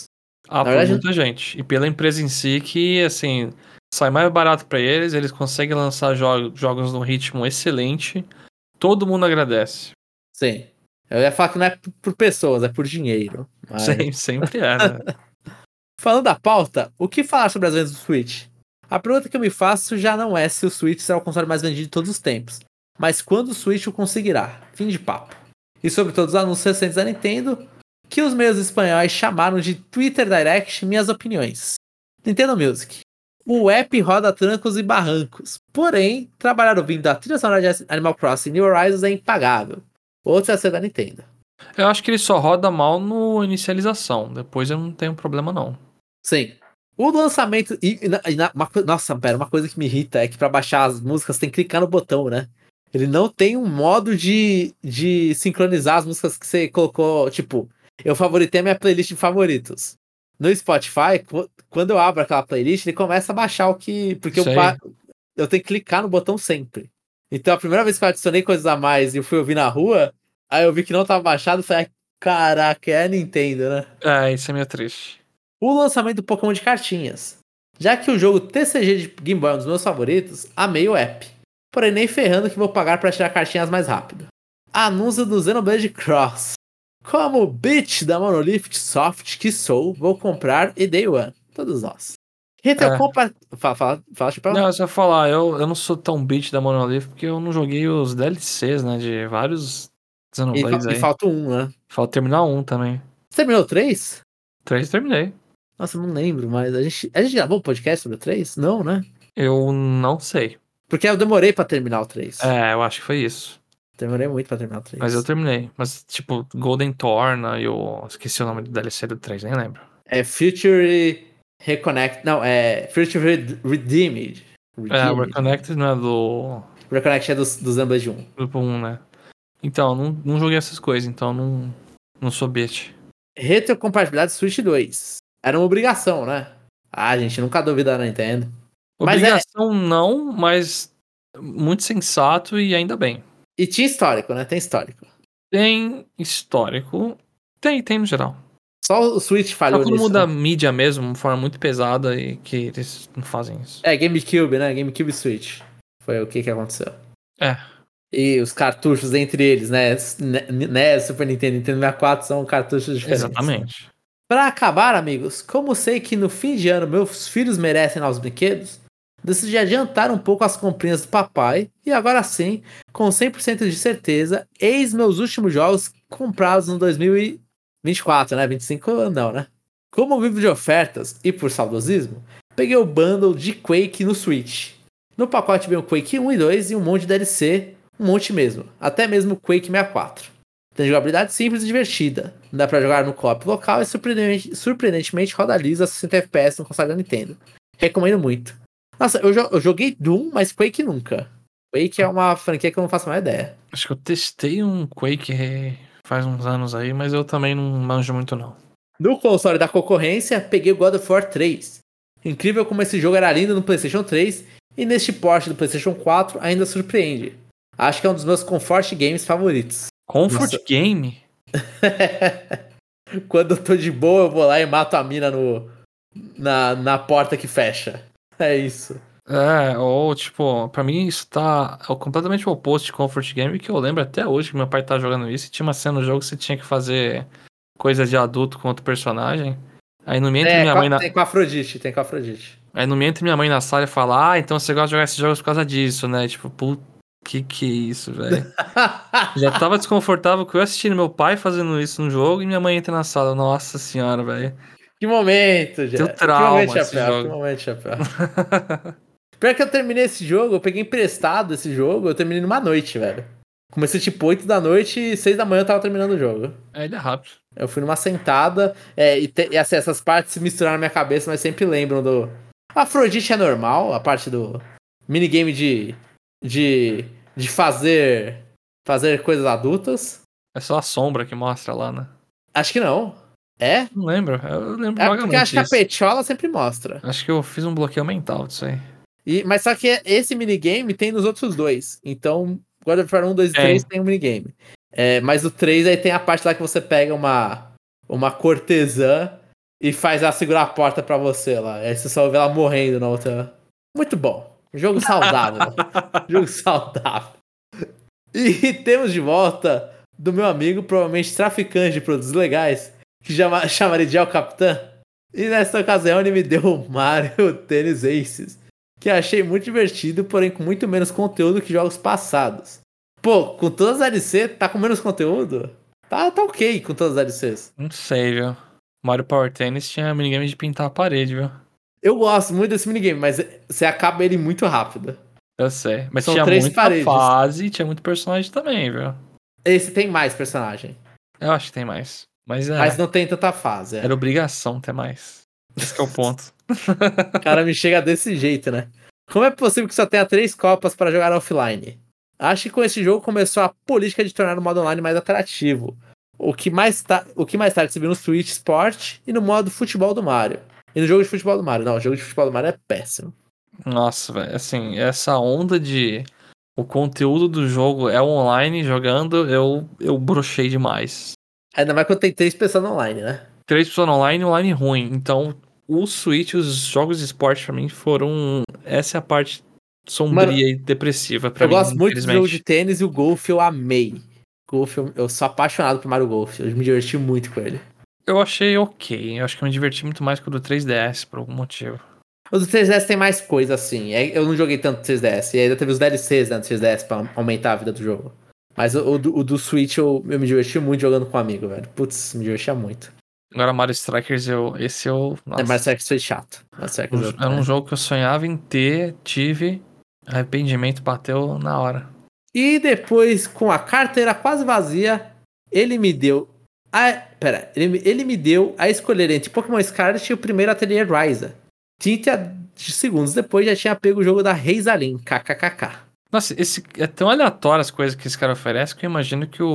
Ah, Na por verdade, muita gente. E pela empresa em si que, assim, sai mais barato pra eles, eles conseguem lançar jo- jogos num ritmo excelente, todo mundo agradece. sim. Eu ia falar que não é por por pessoas, é por dinheiro. Mas... Sempre, sempre é, né? Falando da pauta, o que falar sobre as vendas do Switch? A pergunta que eu me faço já não é se o Switch será o console mais vendido de todos os tempos, mas quando o Switch o conseguirá. Fim de papo. E sobre todos os anúncios recentes da Nintendo, que os meios espanhóis chamaram de Twitter Direct minhas opiniões. Nintendo Music. O app roda trancos e barrancos, porém, trabalhar ouvindo a trilha sonora de Animal Crossing New Horizons é impagável. Outro a ser da Nintendo. Eu acho que ele só roda mal no inicialização. Depois eu não tenho problema, não. Sim. O lançamento. E, e na- e na- uma, co- nossa, pera, uma coisa que me irrita é que pra baixar as músicas tem que clicar no botão, né? Ele não tem um modo de, de sincronizar as músicas que você colocou. Tipo, eu favoritei a minha playlist de favoritos. No Spotify, qu- quando eu abro aquela playlist, ele começa a baixar o que. Porque eu, Sei. ba- eu tenho que clicar no botão sempre. Então a primeira vez que eu adicionei coisas a mais e eu fui ouvir na rua, aí eu vi que não tava baixado e falei, "Ai, caraca, é a Nintendo, né?" É, isso é meio triste. O lançamento do Pokémon de cartinhas. Já que o jogo T C G de Game Boy é um dos meus favoritos, amei o app. Porém, nem ferrando que vou pagar para tirar cartinhas mais rápido. Anúncio do Xenoblade Cross. Como bitch da Monolith Soft que sou, vou comprar e Day One. Todos nós. Retail É. Compa... Fala, fala, fala, Chipão. Não, só falar, eu, eu não sou tão beat da Monolith porque eu não joguei os D L Cs, né? De vários E, fa- Xenoblades e aí. falta um, né? Falta terminar um também. Você terminou o três? Três terminei. Nossa, eu não lembro, mas a gente, a gente gravou um podcast sobre o três? Não, né? Eu não sei. Porque eu demorei pra terminar o três. É, eu acho que foi isso. Demorei muito pra terminar o Mas eu três. terminei. Mas, tipo, Golden Torna e eu esqueci o nome do D L C do três, nem lembro. É Future Reconnect. Não, é Future Red- Redeemed. É, o Redeemed. Reconnected não é do Reconnect é do, do Xenoblade um. grupo um, né? Então, não, não joguei essas coisas, então não, não sou beat. Retrocompatibilidade Switch dois. Era uma obrigação, né? Ah, gente, nunca duvida da Nintendo. Mas é. Obrigação não, mas muito sensato e ainda bem. E tinha histórico, né? Tem histórico. Tem histórico. Tem, tem no geral. Só o Switch Só falhou quando nisso. muda a Né? mídia mesmo, de forma muito pesada e que eles não fazem isso. É, GameCube, né? GameCube e Switch. Foi o que que aconteceu. É. E os cartuchos entre eles, né? N- N E S, Super Nintendo, Nintendo sessenta e quatro são cartuchos diferentes. Exatamente. Pra acabar, amigos, como sei que no fim de ano meus filhos merecem novos brinquedos, decidi adiantar um pouco as comprinhas do papai e agora sim, com cem por cento de certeza, eis meus últimos jogos comprados no dois mil e vinte e quatro, né? vinte e cinco não, né? Como vivo de ofertas e por saudosismo, peguei o bundle de Quake no Switch. No pacote veio o Quake um e dois e um monte de D L C, um monte mesmo, até mesmo o Quake sessenta e quatro. Tem jogabilidade simples e divertida. Dá pra jogar no co-op local e surpreendente, surpreendentemente roda liso a sessenta F P S no console da Nintendo. Recomendo muito. Nossa, eu, jo- eu joguei Doom, mas Quake nunca. Quake é uma franquia que eu não faço a menor ideia. Acho que eu testei um Quake faz uns anos aí, mas eu também não manjo muito não. No console da concorrência, peguei o God of War três. Incrível como esse jogo era lindo no PlayStation três e neste port do PlayStation quatro ainda surpreende. Acho que é um dos meus comfort games favoritos. Comfort Nossa. Game? Quando eu tô de boa, eu vou lá e mato a mina no, na, na porta que fecha. É isso. É, ou tipo, pra mim isso tá é o completamente o oposto de Comfort Game, que eu lembro até hoje que meu pai tá jogando isso e tinha uma cena no jogo que você tinha que fazer coisa de adulto com outro personagem. Aí no meio entre É, minha com a- mãe na... tem com a Afrodite, tem com a Afrodite. Aí no meio entre minha mãe na sala e falar, ah, então você gosta de jogar esses jogos por causa disso, né? Tipo, puta, que que é isso, velho? Já tava desconfortável com eu assistindo meu pai fazendo isso no jogo e minha mãe entra na sala. Nossa senhora, velho. Que momento, Deu Jeff. Que momento, trauma esse Chapéu. Que jogo. momento, Chapéu. Pior que eu terminei esse jogo, eu peguei emprestado esse jogo, eu terminei numa noite, velho. Comecei tipo oito da noite e seis da manhã eu tava terminando o jogo. É, ele é rápido. Eu fui numa sentada, é, e, te, e assim, essas partes se misturaram na minha cabeça, mas sempre lembram do... Afrodite é normal, a parte do minigame de... de... de fazer... fazer coisas adultas. É só a sombra que mostra lá, né? Acho que não. É? Não lembro. Eu lembro É porque vagamente acho que a disso. Petiola sempre mostra. Acho que eu fiz um bloqueio mental disso aí. E, mas só que esse minigame tem nos outros dois. Então, God of War um, dois e É. três tem um minigame. É, mas o três aí tem a parte lá que você pega uma, uma cortesã e faz ela segurar a porta pra você lá. Aí você só vê ela morrendo na outra. Muito bom. Jogo saudável. Jogo saudável. E temos de volta do meu amigo, provavelmente traficante de produtos legais, que chama, chamaria de El Capitã. E nessa ocasião ele me deu o Mario Tennis Aces, que achei muito divertido, porém com muito menos conteúdo que jogos passados. Pô, com todas as L C, tá com menos conteúdo? Tá, tá ok com todas as L Cs. Não sei, viu? Mario Power Tennis tinha minigame de pintar a parede, viu? Eu gosto muito desse minigame, mas você acaba ele muito rápido. Eu sei. Mas São tinha três muita paredes. fase e tinha muito personagem também, viu? Esse tem mais personagem. Eu acho que tem mais. Mas é. Mas não tem tanta fase, é. Era obrigação ter mais. Esse que é o ponto. O cara me chega desse jeito, né? Como é possível que só tenha três copas para jogar offline? Acho que com esse jogo começou a política de tornar o modo online mais atrativo. O que mais, ta... o que mais tarde se viu no Switch Sport e no modo futebol do Mario. E no jogo de futebol do Mario. Não, o jogo de futebol do Mario é péssimo. Nossa, velho. Assim, essa onda de... O conteúdo do jogo é online jogando, eu, eu brochei demais. Ainda mais quando tem três pessoas online, né? Três pessoas online e online ruim. Então, o Switch, os jogos de esporte pra mim foram... Essa é a parte sombria Mano, e depressiva pra eu mim, gosto muito do jogo de infelizmente. tênis e o golfe eu amei. Golfe, eu, eu sou apaixonado por Mario Golf. Eu me diverti muito com ele. Eu achei ok. Eu acho que eu me diverti muito mais com o do três D S, por algum motivo. O do três D S tem mais coisa, assim. É, eu não joguei tanto no três D S. E ainda teve os D L Cs né, do três D S pra aumentar a vida do jogo. Mas o, o, do, o do Switch eu, eu me diverti muito jogando com um amigo, velho. Putz, me divertia muito. Agora, Mario Strikers, eu, esse eu... É, Nossa, Mario Strikers foi chato. Mario Strikers eu, era um é. jogo que eu sonhava em ter, tive, arrependimento bateu na hora. E depois, com a carteira quase vazia, ele me deu... A, pera, ele, ele me deu a escolher entre Pokémon Scarlet e o primeiro Atelier Ryza. trinta segundos depois já tinha pego o jogo da Reisalin, kkkk. Nossa, esse, é tão aleatório as coisas que esse cara oferece que eu imagino que o,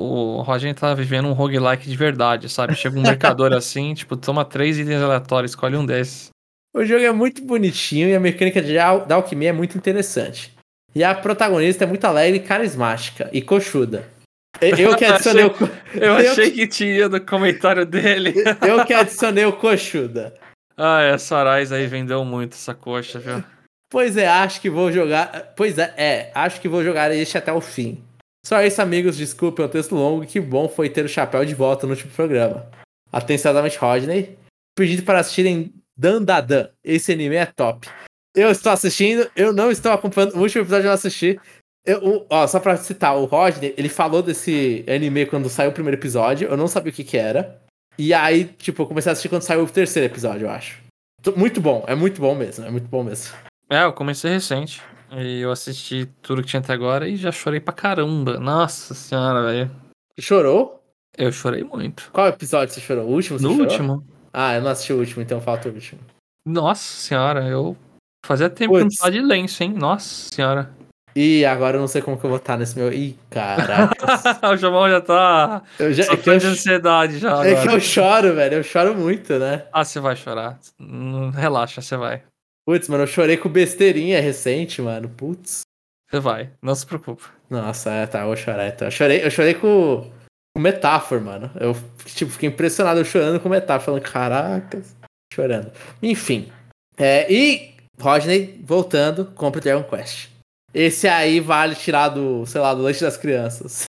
o Roger tá vivendo um roguelike de verdade, sabe? Chega um mercador assim, tipo, toma três itens aleatórios, escolhe um desses. O jogo é muito bonitinho e a mecânica de al- da alquimia é muito interessante. E a protagonista é muito alegre e carismática, e coxuda. Eu, eu que adicionei achei, o... co- eu eu achei que- que tinha no comentário dele. Eu que adicionei o coxuda. Ah, essa Arais aí vendeu muito essa coxa, viu? Pois é, acho que vou jogar... Pois é, é, acho que vou jogar este até o fim. Só isso, amigos, desculpem o texto longo, que bom foi ter o chapéu de volta no último programa. Atenciosamente, Rodney. Pedindo para assistirem Dandadan. Esse anime é top. Eu estou assistindo, eu não estou acompanhando. O último episódio eu não assisti. Eu, o- ó, só pra citar, o Rodney, ele falou desse anime quando saiu o primeiro episódio. Eu não sabia o que que era. E aí, tipo, eu comecei a assistir quando saiu o terceiro episódio, eu acho. Tô- Muito bom, é muito bom mesmo, é muito bom mesmo. É, eu comecei recente. E eu assisti tudo que tinha até agora e já chorei pra caramba. Nossa senhora, velho. Chorou? Eu chorei muito. Qual episódio você chorou? O último você No chorou? último. Ah, eu não assisti o último, então falta o último. Nossa senhora, eu. Fazia tempo que eu não Putz. tava de lenço, hein? Nossa senhora. Ih, agora eu não sei como que eu vou estar nesse meu. Ih, caraca. O Jamal já tá. Eu já, é, que Sofrendo eu, de ansiedade já é que agora. eu choro, velho. Eu choro muito, né? Ah, você vai chorar. Hum, Relaxa, você vai. Putz, mano, eu chorei com besteirinha recente, mano. Putz. Você vai. Não se preocupe. Nossa, é, tá, eu vou chorar então. Eu chorei, eu chorei com, com metáfora, mano. Eu, tipo, fiquei impressionado eu chorando com metáfora, falando, caracas, chorando. Enfim. É, e, Rodney, voltando, compra o Dragon Quest. Esse aí vale tirar do, sei lá, do leite das crianças.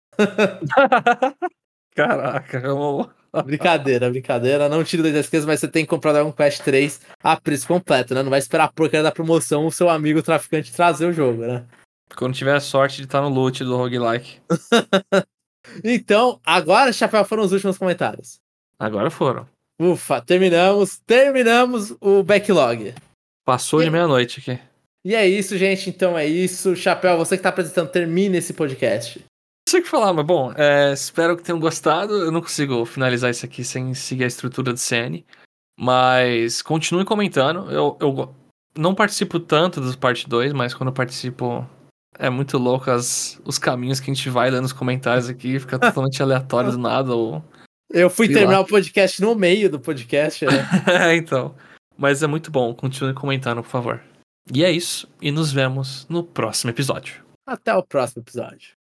Caraca, eu... Brincadeira, brincadeira. Não tira do leite das crianças, mas você tem que comprar o Dragon Quest três a preço completo, né? Não vai esperar a porcaria da promoção o seu amigo traficante trazer o jogo, né? Quando tiver a sorte de estar no loot do roguelike. Então, agora, Chapéu, foram os últimos comentários. Agora foram. Ufa, terminamos, terminamos o backlog. Passou E- de meia-noite aqui. E é isso, gente. Então é isso. Chapéu, você que tá apresentando, termine esse podcast. Não sei o que falar, mas bom, é, espero que tenham gostado. Eu não consigo finalizar isso aqui sem seguir a estrutura do C N. Mas continue comentando. Eu, eu go- não participo tanto dos parte dois, mas quando eu participo é muito louco as, os caminhos que a gente vai dando nos comentários aqui. Fica totalmente aleatório do nada. Ou... Eu fui Sei terminar lá. o podcast no meio do podcast, né? É, então. Mas é muito bom. Continue comentando, por favor. E é isso. E nos vemos no próximo episódio. Até o próximo episódio.